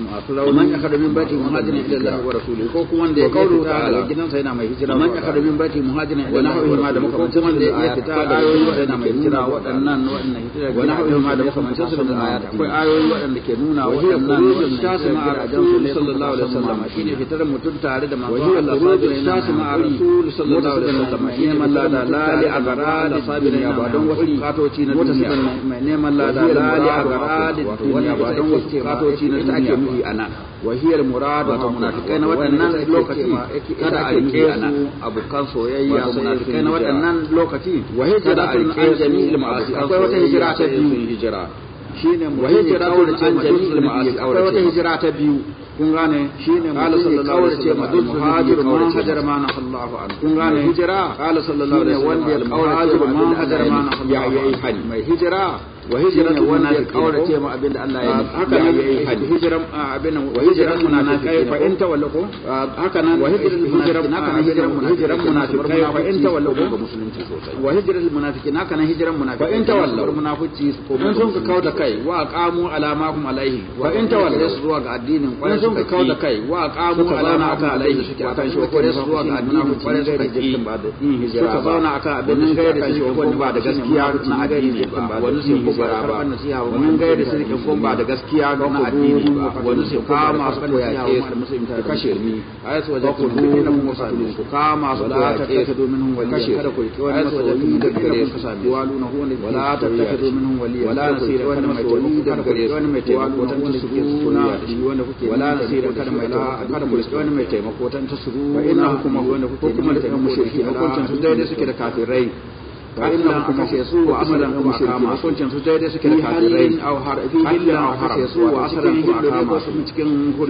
man yakhadu min baiti muhajirin ila Allah wa rasulihi ko kuma wanda ya qawluhu ta'ala gidansa yana mai hijira man yakhadu min baiti muhajirin ila Allah wa ma da makamancin wanda ya fita ayoyi wadanda mai hijira wadannan wadannan hijira wa nahwu ma da makamancin su da ayat akwai ayoyi wadanda ke nuna wadannan tasma a rajan sallallahu alaihi wasallam shine fitar mutum tare da manzo Allah tasma a rasul sallallahu alaihi wasallam shine man la la li agara da sabirin ya ba don wasu katoci na duniya mai neman lada la li agara da duniya ba don wasu katoci na duniya ake nufi ana wa hiya al murad wa munafiqai na wadannan lokaci kada a rike su abukan soyayya munafiqai na wadannan lokaci wa hijratun an jami'il ma'asi akwai wata hijira ta biyu hijira shine wa hijratun an jami'il ma'asi akwai wata hijira ta biyu kun gane shine qala sallallahu alaihi wasallam duk muhajir man hajar ma na Allahu an kun gane hijira qala sallallahu alaihi wasallam wanda ya muhajir man hajar ma na Allah yayi hali mai hijira wa hijratu wanda ya kaurace ma abinda Allah ya yi haka nan yayi hali hijran abin wa hijran munafiqai fa in tawallahu haka nan wa hijran hijran haka nan hijran hijran munafiqai fa in tawallahu ga musulunci sosai wa hijran munafiqin haka nan hijran munafiqai fa in tawallahu munafici ko mun sun ka kauda kai wa aqamu ala ma hum alaihi wa in tawallahu zuwa ga addinin kwarai sun ka kauda kai wa aqamu ala ma hum alaihi suke akan shi ko su zuwa ga addinin kwarai suka jikin ba da hijira suka zauna akan abin nan gairi da shi ko ba da gaskiya na addini ba wani sun hijira ba wannan gairi da sirkin kun ba da gaskiya ga na addini ba wani sai kama su koyake su kashe ni ayatu wajatu dinin musallu su kama su koyake domin hun wali kada ku yi wani wajatu da gare su sami waluna huwa wala tattakhidhu minhum waliya wala nasira wani mai tawali da gare su wani mai taimako tan tasruna shi wanda kuke wala nasira kada mai kada ku yi wani mai taimako tan tasru wa inna hukuma wanda kuke kuma da mushriki hukuncin su daidai suke da kafirai فإنهم كما يسوع وأصلا كما كما أصلا سجى ده سكر كافرين أو هر في هل أو هر يسوع وأصلا كما كما في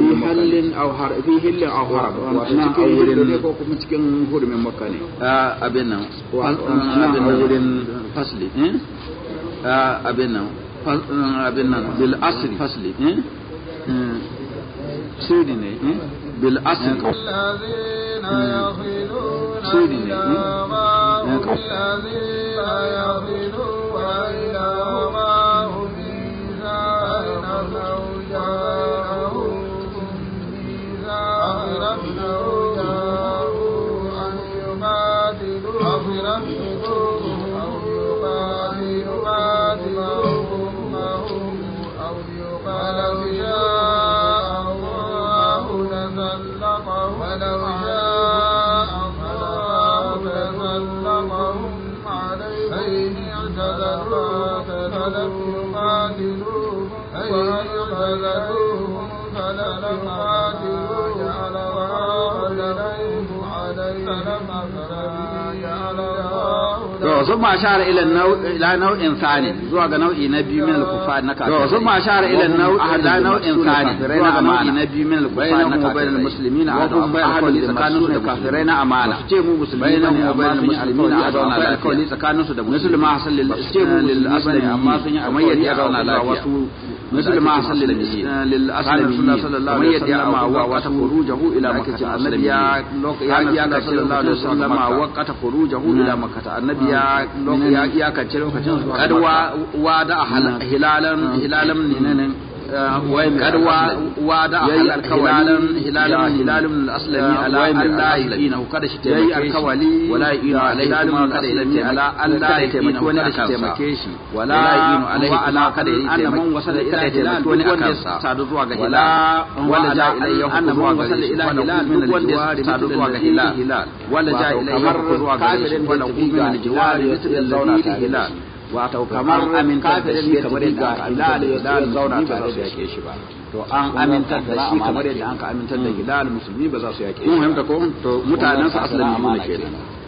هل أو هر في هل أو هر وأنا أولين كم تكن هور من مكاني أبينا أبينا أولين فصلي أبينا أبينا بالأصل فصلي سيدنا بالأصل الذين يخلون سيدنا الذين يخلون إلى ما هم ميزان لو جاءهم ميزان لو جاءوا أن يقاتلوا أفرقهم أو يقاتلوا قاتلهم معهم أو يقاتلوا شاء الله لسلطهم ولو شاء الله لسلطهم عليه فإن اعتذروك فلم يقاتلوهم وإن اعتذروهم فلم يقاتلوهم جعل الله عليهم عليهم جعل الله to sun ma shara ila ila nau'in sani zuwa ga nau'i na biyu min al-kufar na kafirai to sun ma shara ila nau'i ila nau'in sani zuwa ga nau'i na biyu min al-kufar na kafirai muslimin a da ahli tsakanin su da kafirai na amana su ce mu musulmai ne amma sun yi alƙawari a zauna lafiya tsakanin su da musulma hasan lil lil asli amma sun yi amayyadi a zauna lafiya مثل ما حصل للأسلم صلى الله عليه وسلم وقت خروجه إلى مكة النبي يا صلى الله عليه وسلم وقت خروجه إلى مكة النبي يا كتير قد وعد هلالا هلالا من قد وعد هلالا هلالا هلال من الأسلم على أن لا يدينه قد اشتري الكولي ولا يدين عليه من الأسلم على أن لا يدينه قد اشتري ولا يدين عليه على قد أن من وصل إلى هلال ولا ولا جاء إليه أن من وصل إلى هلال من الجوار صادوا هلال ولا جاء إليه كافر ولا من الجوار مثل الذي هلال wato kamar amintar da shi kamar yadda aka hilal hilal zauna tare da yake shi ba to an amintar da shi kamar yadda aka amintar da hilal musulmi ba za su yake shi mun fahimta ko to mutanen su asalin ne kenan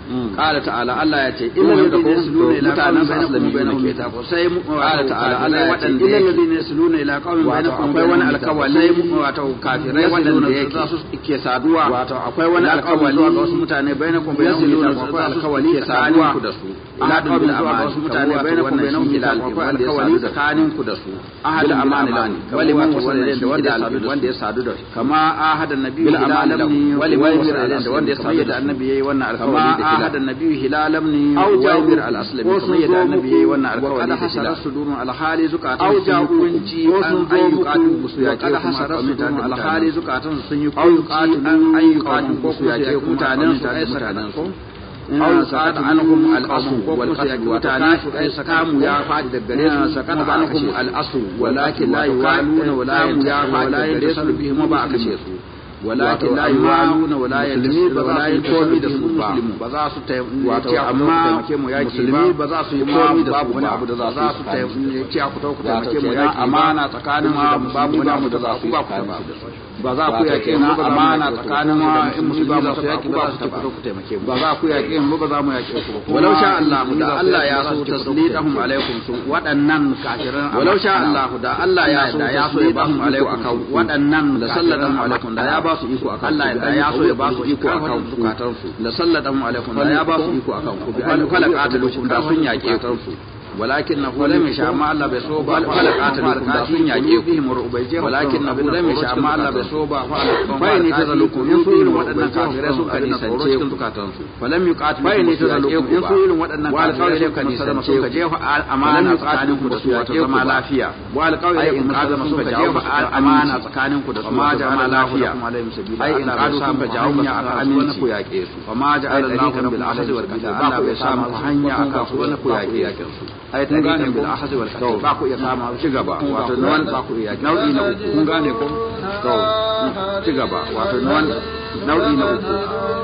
qala ta'ala Allah ya ce illal ladina yasluna ila qaumin bainakum wa bainahum mithaqun sai qala ta'ala Allah ya ce illal ladina yasluna ila qaumin bainakum akwai wani alkawali wato kafirai wadanda yake ke saduwa wato akwai wani alkawali ga wasu mutane bainakum bainahum mithaqun akwai alkawali ke saduwa ku da su ila qaumin ga wasu mutane bainakum bainahum mithaqun akwai alkawali tsakanin ku da su ahad amani lani wali man wasala da wanda ya sadu wanda ya sadu da kama ahadan nabiyyu hilalam wali man wasala da wanda ya sadu da annabi yayi wannan alkawali da ahad annabi hilalam ni wajir al-aslami kuma yadda annabi yayi wannan alƙawari da hilal sudurun al-hali zukatan au ja'unci an ayyuqatu musu yake kada hasara sudurun al-hali zukatan sun yi ayyuqatu an ayyuqatu ko su yake mutanen su ai mutanen su au saqata anhum al-asl wal qasd mutanen su ai sakamu ya fadi da gare su saqata anhum al-asl walakin la yuwaluna wala ya fadi da gare su bihim ba aka ce su ولكن لا يوالون ولا يلمون ولا يقومون da su ba za su taimake amma musulmi ba za su yi komi da su wani abu da za su taimake ku ta ku taimake mu yaki amana tsakanin mu babu wani abu da za su ba ku ba za ku yake na amana tsakanin mu in musulmi za su yaki ba su ku taimake mu ba za ku yake mu ba za mu yake ku walau sha Allah da Allah ya so taslidahum alaikum su wadannan kafiran walau sha Allah da Allah ya so ya so ya ba mu alaikum akan wadannan da sallallahu alaikum da ya ba su iko akan Allah da ya so ya ba su iko akan zukatan su la sallatu alaikum da ya ba su iko akan ku bi an khalaqatu da sun yake ku walakin na hu lam yasha amma Allah bai so ba khalaqatu da sun yake ku walakin na hu lam yasha amma Allah bai so ba fa ne ta zalukum in su irin waɗannan kafirai su kan nisance ku zukatan su falam yuqatilu fa ne ta zalukum in su irin waɗannan kafirai su kan nisance ku jefa amana tsakanin ku da su wata zama lafiya wal qawli in qadama su ka jefa amana tsakanin ku da su ma ja'ala lafiya ai in qadu sun ka jawo ya aka aminci ku yake su fa ma ja'ala Allahu bil ahdi wal qadar Allah bai sa mu hanya aka su wani ku yake yakin su ai ta gane bil ahdi wal qadar ba ku iya kama ci gaba wato nan ba ku iya nau'i na uku kun gane ko to ci gaba wato nan nau'i na uku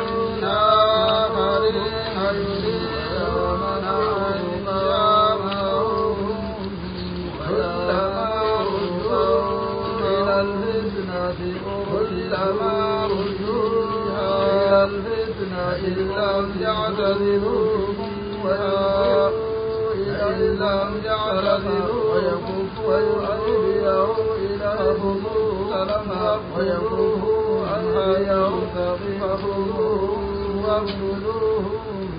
كلما ردوا إلى الفتنة لم يعتذروكم لم يعتذروا ويكفوا أيديهم إلى خذوهم ويكفوا أيديهم ثقفهم واغسلوهم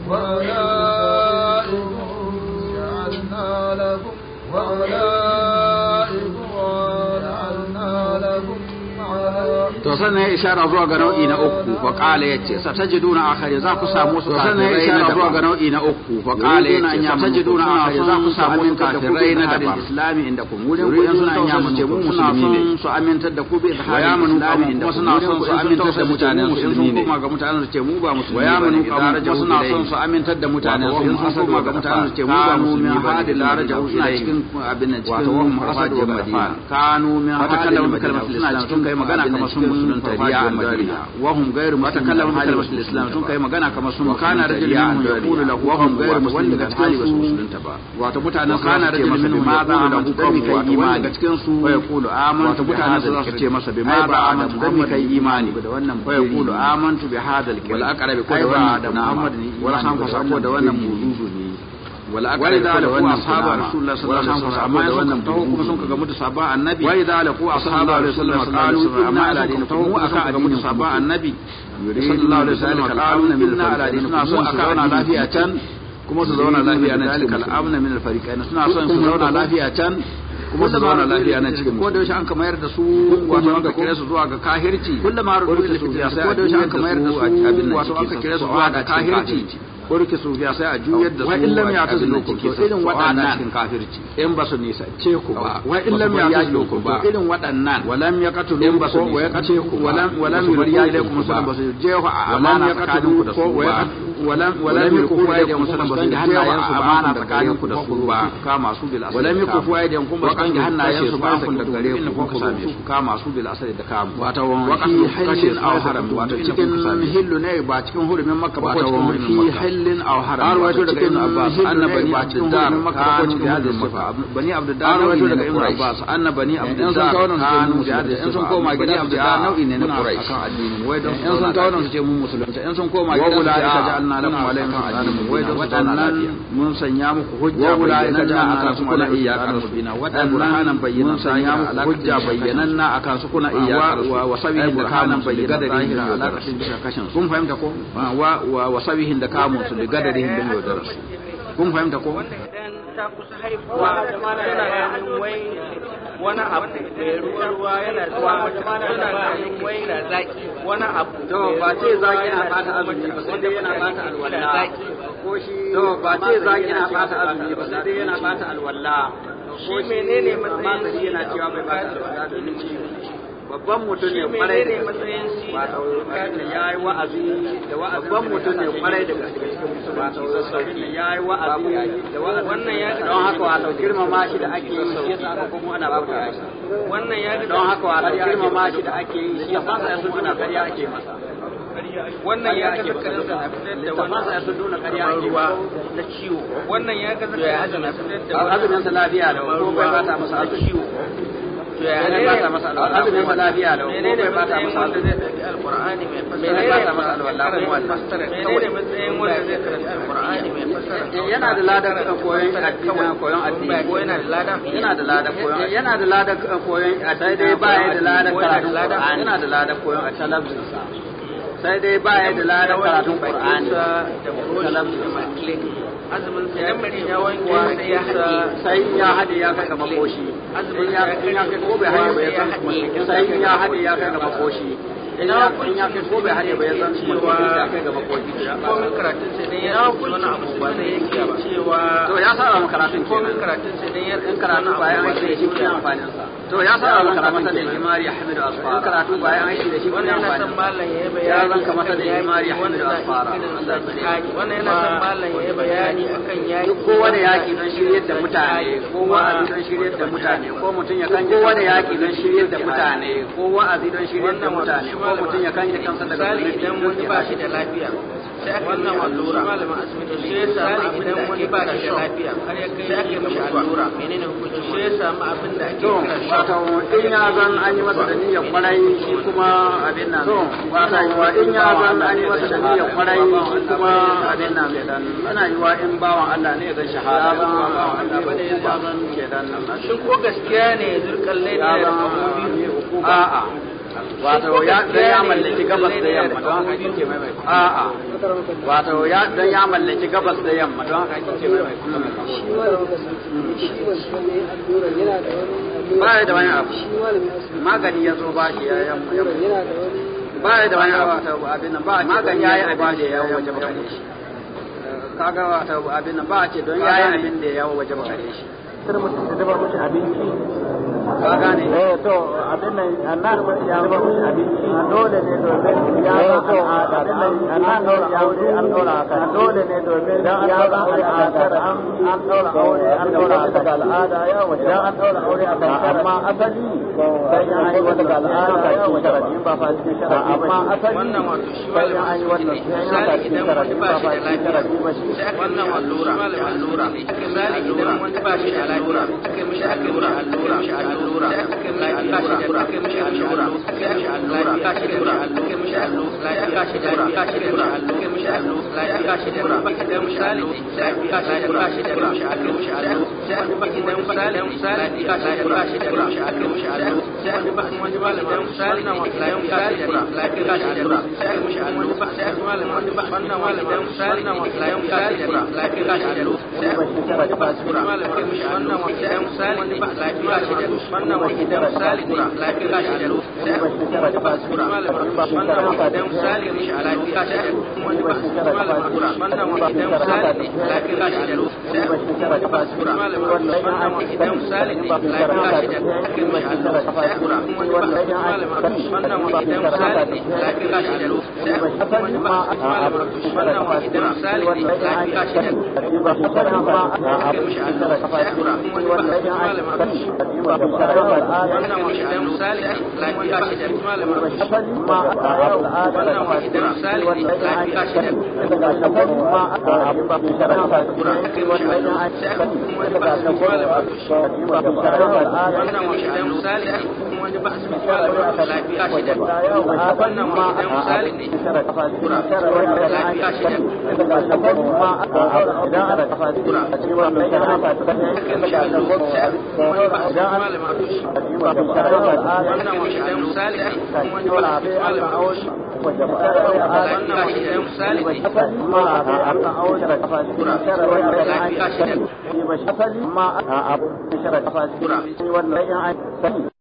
وأولئكم جعلنا لكم وأولئكم جعلنا لكم to sannan ya ishara zuwa ga nau'i na uku fa qala yace satajiduna akhari za ku samu su sannan ya ishara zuwa ga nau'i na uku fa qala yace satajiduna akhari za ku samu su kafirai na daban islami inda ku wurin ku yan suna nya mun ce mu musulmi ne su amintar da ku bi da hayamanu qaumi inda kuma suna son su amintar da mutanen musulmi ne kuma ga mutanen su ce mu ba musulmi ne wayamanu qaumi kuma suna son su amintar da mutanen su sun kuma ga mutanen su ce mu ba musulmi ba da daraja suna cikin abin nan cikin asad madina kanu min hakallamu kalmatul islam sun kai magana kamar sun musulunta riya a madina wa hum ghayru mutakallamin kalmatul islam sun kai magana kamar sun kana rajulun yaqulu lahu wa hum ghayru muslimin da hali wasu musulunta ba wato mutanen kana rajulun ma za a lahu kai kai imani da cikin su wa yaqulu amantu mutanen su su ce masa bi ma ba a da kai imani da wannan wa yaqulu amantu bi hadal wal aqrabi ko da wannan da muhammad wala san fa ko da wannan mududu ne وإذا لقوا أصحاب رسول الله صلى الله عليه وسلم أما يسون كتوه سون كجمود صحابة النبي وإذا لقوا أصحاب رسول الله صلى الله عليه وسلم أما على دين كتوه أكا كجمود صحابة النبي صلى الله عليه وسلم قالوا منا على دين كتوه أكا أنا لا في أتن كم تزون لا في أنا ذلك الأمن من الفريقين سنا سون تزون لا في أتن kuma su zauna lafiya na cikin ko da yaushe an ka mayar da su wato an ka kire su zuwa ga kahirci kullum ma rubu ila fitya sai ko da yaushe an ka mayar da su abin nan wato an ka kire su zuwa ga kahirci ko rike su biya sai a juyar da su wa illam ya tazu ku to irin waɗannan cikin kafirci in ba su nisa ce ku ba wa illam ya tazu ku ba irin waɗannan walam yaqtulu in ba su wa yaqce ku walam walam yuriya ilaykum sallam ba su je ku a amana tsakanin ku da su ba walam walam yakufu ilaykum sallam ba su je hannayen su amana tsakanin ku da su ba kama su bil asr walam yakufu ilaykum ba kan hannayen su ba kun da gare ku ku same su kama su bil asr da kama wato waqti hillin aw haram wato cikin hillu ne ba cikin hurumin makka ba ko cikin hurumin makka hillin aw haram har wato daga ibn abbas anna bani abdiddar kanu bi hadhihi sifa bani abdiddar wato daga ibn abbas anna bani abdiddar kanu bi hadhihi in sun koma gida abdiddar nau'i ne na quraish akan addini wai dan in sun kawo su ce mu musulunta in sun koma gida ja'alna lakum alaykum sultanan wai da wadannan mun sanya muku hujja bayyana akan su kuna iyakar mubina wadannan mun sanya muku hujja bayyana akan su kuna iyakar wa sabihin da kamun bayyana zahira alaqatin kashin kun fahimta ko wa wa sabihin da kamun su da gadarihin da yau kun fahimta ko idan ta kusa haifuwa yana ganin wai wani abu mai ruwa ruwa yana zuwa yana ganin wai na zaki wani abu to ba ce zaki na bata azumi ba sai dai yana bata alwala ko shi to ba ce zaki na bata azumi ba sai dai yana bata alwala shi menene matsayin yana cewa bai bata alwala domin ci babban mutum ne kwarai da matsayin shi wato ya yi wa'azi da wa'azi babban mutum ne kwarai da gaske wato ya yi wa'azi da wa'azi wannan ya ga don haka wato girmama shi da ake yi shi yasa kuma ana bauta masa wannan ya ga don haka wato girmama shi da ake yi shi yasa sai sun ana kariya ake masa wannan ya ga zakarin sa fitar da wannan sai sun nuna kariya ake ruwa na ciwo wannan ya ga zakarin sa fitar da azumin sa lafiya da ko bai bata masa ciwo menene ba ta masa azumin sa lafiya da menene ba ta masa alqur'ani mai menene ba ta masa wallahi fassara menene matsayin wanda zai karanta alqur'ani mai fassara yana da ladan koyon addini koyon addini ko yana da ladan yana da ladan koyon yana da ladan koyon sai dai ba ya da ladan karatu yana da ladan koyon a talabijin sa sai dai ba ya da ladan karatun qur'ani da talabijin azumin sa ya mari ya wanke sai ya hade sai ya hade ya kai ga makoshi azumin ya ya kai ko bai hade ba ya san sai ya hade ya kai ga makoshi ina kun ya kai ko bai hade ba ya san cewa ya kai ga makoshi ko min karatun sai dai ya kun wani abu ba sai yake ba cewa to ya saba mu karatun ko min karatun sai dai ya in karatu bayan aiki da shi ne amfanin sa to ya saba mu karatun da himari ahmadu asfar in karatu bayan aiki da shi ne wannan yana san amfanin mallan yayi ya bayani zan kamata da himari ahmadu asfar wannan yana san mallan yayi bayani akan yaki duk kowa da yaki don shiryar da mutane ko wa'azi don shiryar da mutane ko mutum ya kan kowa da yaki don shiryar da mutane ko wa'azi don shiryar da mutane ko mutum ya kan kansa daga misali idan wani ba shi da lafiya sai aka wannan allura malamin asibiti sai ya samu idan wani ba shi da lafiya har ya kai sai aka yi mishi allura menene hukuncin sai ya samu abin da ake to kira wato in ya zan an yi masa da niyyar kwarai shi kuma abin nan to wato in ya zan an yi masa da niyyar kwarai shi kuma abin nan mai dan ana yi wa in bawan Allah ne zan shahada ba bawan Allah bane ya zan ke dan shin ko gaskiya ne zurkalle da ya a'a wato ya dan ya mallaki gabas da yamma don haka kike mai mai a'a wato ya dan ya mallaki gabas da yamma don haka kike mai mai ba da wani abu magani ya zo ba shi ya yamma ba da wani abu abin nan ba magani ya yi abin da ya waje ba shi kaga wato abin nan ba a ce don ya yi abin da ya waje ba shi kar mutum da dafa mushi abinci ka gane eh to abin nan annan ya dafa mushi abinci dole ne domin ya ga to abin nan annan ya aure an dora ka dole ne domin ya ga al'adar an an dora aure an dora daga al'ada ya waje dan an dora aure a kan amma asali sai an yi wata al'ada ya waje ba fa cikin sharadi amma asali wannan wato shi sai an yi wannan sai idan wani ba shi da lafiya sai wannan allura allura misali idan wani ba shi da lafiya aka mishi allura allura mishi allura aka mishi allura aka mishi allura aka mishi allura aka mishi allura aka mishi allura aka mishi allura aka mishi allura aka mishi allura aka mishi allura baki da misali sai aka mishi allura aka mishi allura aka mishi allura sai aka baki da misali misali aka mishi allura aka mishi allura aka mishi allura sai aka baki wani malami da misali na wani lafiya aka mishi allura aka mishi allura sai aka mishi allura sai aka malami wani wannan malami da misali na wani lafiya aka mishi allura aka mishi allura sai aka baki malami aka mishi wannan sai misali ne ba lafiya shi da wannan wani da misali ne lafiya shi da sai wani ba sura malamin wannan wani da misali ne shi lafiya shi da wani ba malamin sura wannan wani da misali ne lafiya shi da sai wani ba sura malamin wannan wani da misali ne lafiya shi da kin mai Allah sai sura wani ba malamin wannan wani da misali ne lafiya shi da sai wani ba malamin wannan wani da misali ne lafiya shi da kin mai Allah sai sura wani ba wannan wani da misali lafiya shi da malamin wannan wani da misali lafiya shi da wannan wani da misali wani ba asibiti malamin lafiya shi da wannan ma idan misali ne kura lafiya shi da idan ana kafa kura wannan ya hafa ta kan shi da wani ba malamin a kushi wannan wani idan misali ne wani ba malamin a kushi wannan wani idan misali ne ma a aure kafa kura lafiya shi da ma a abu shara kafa kura wannan ya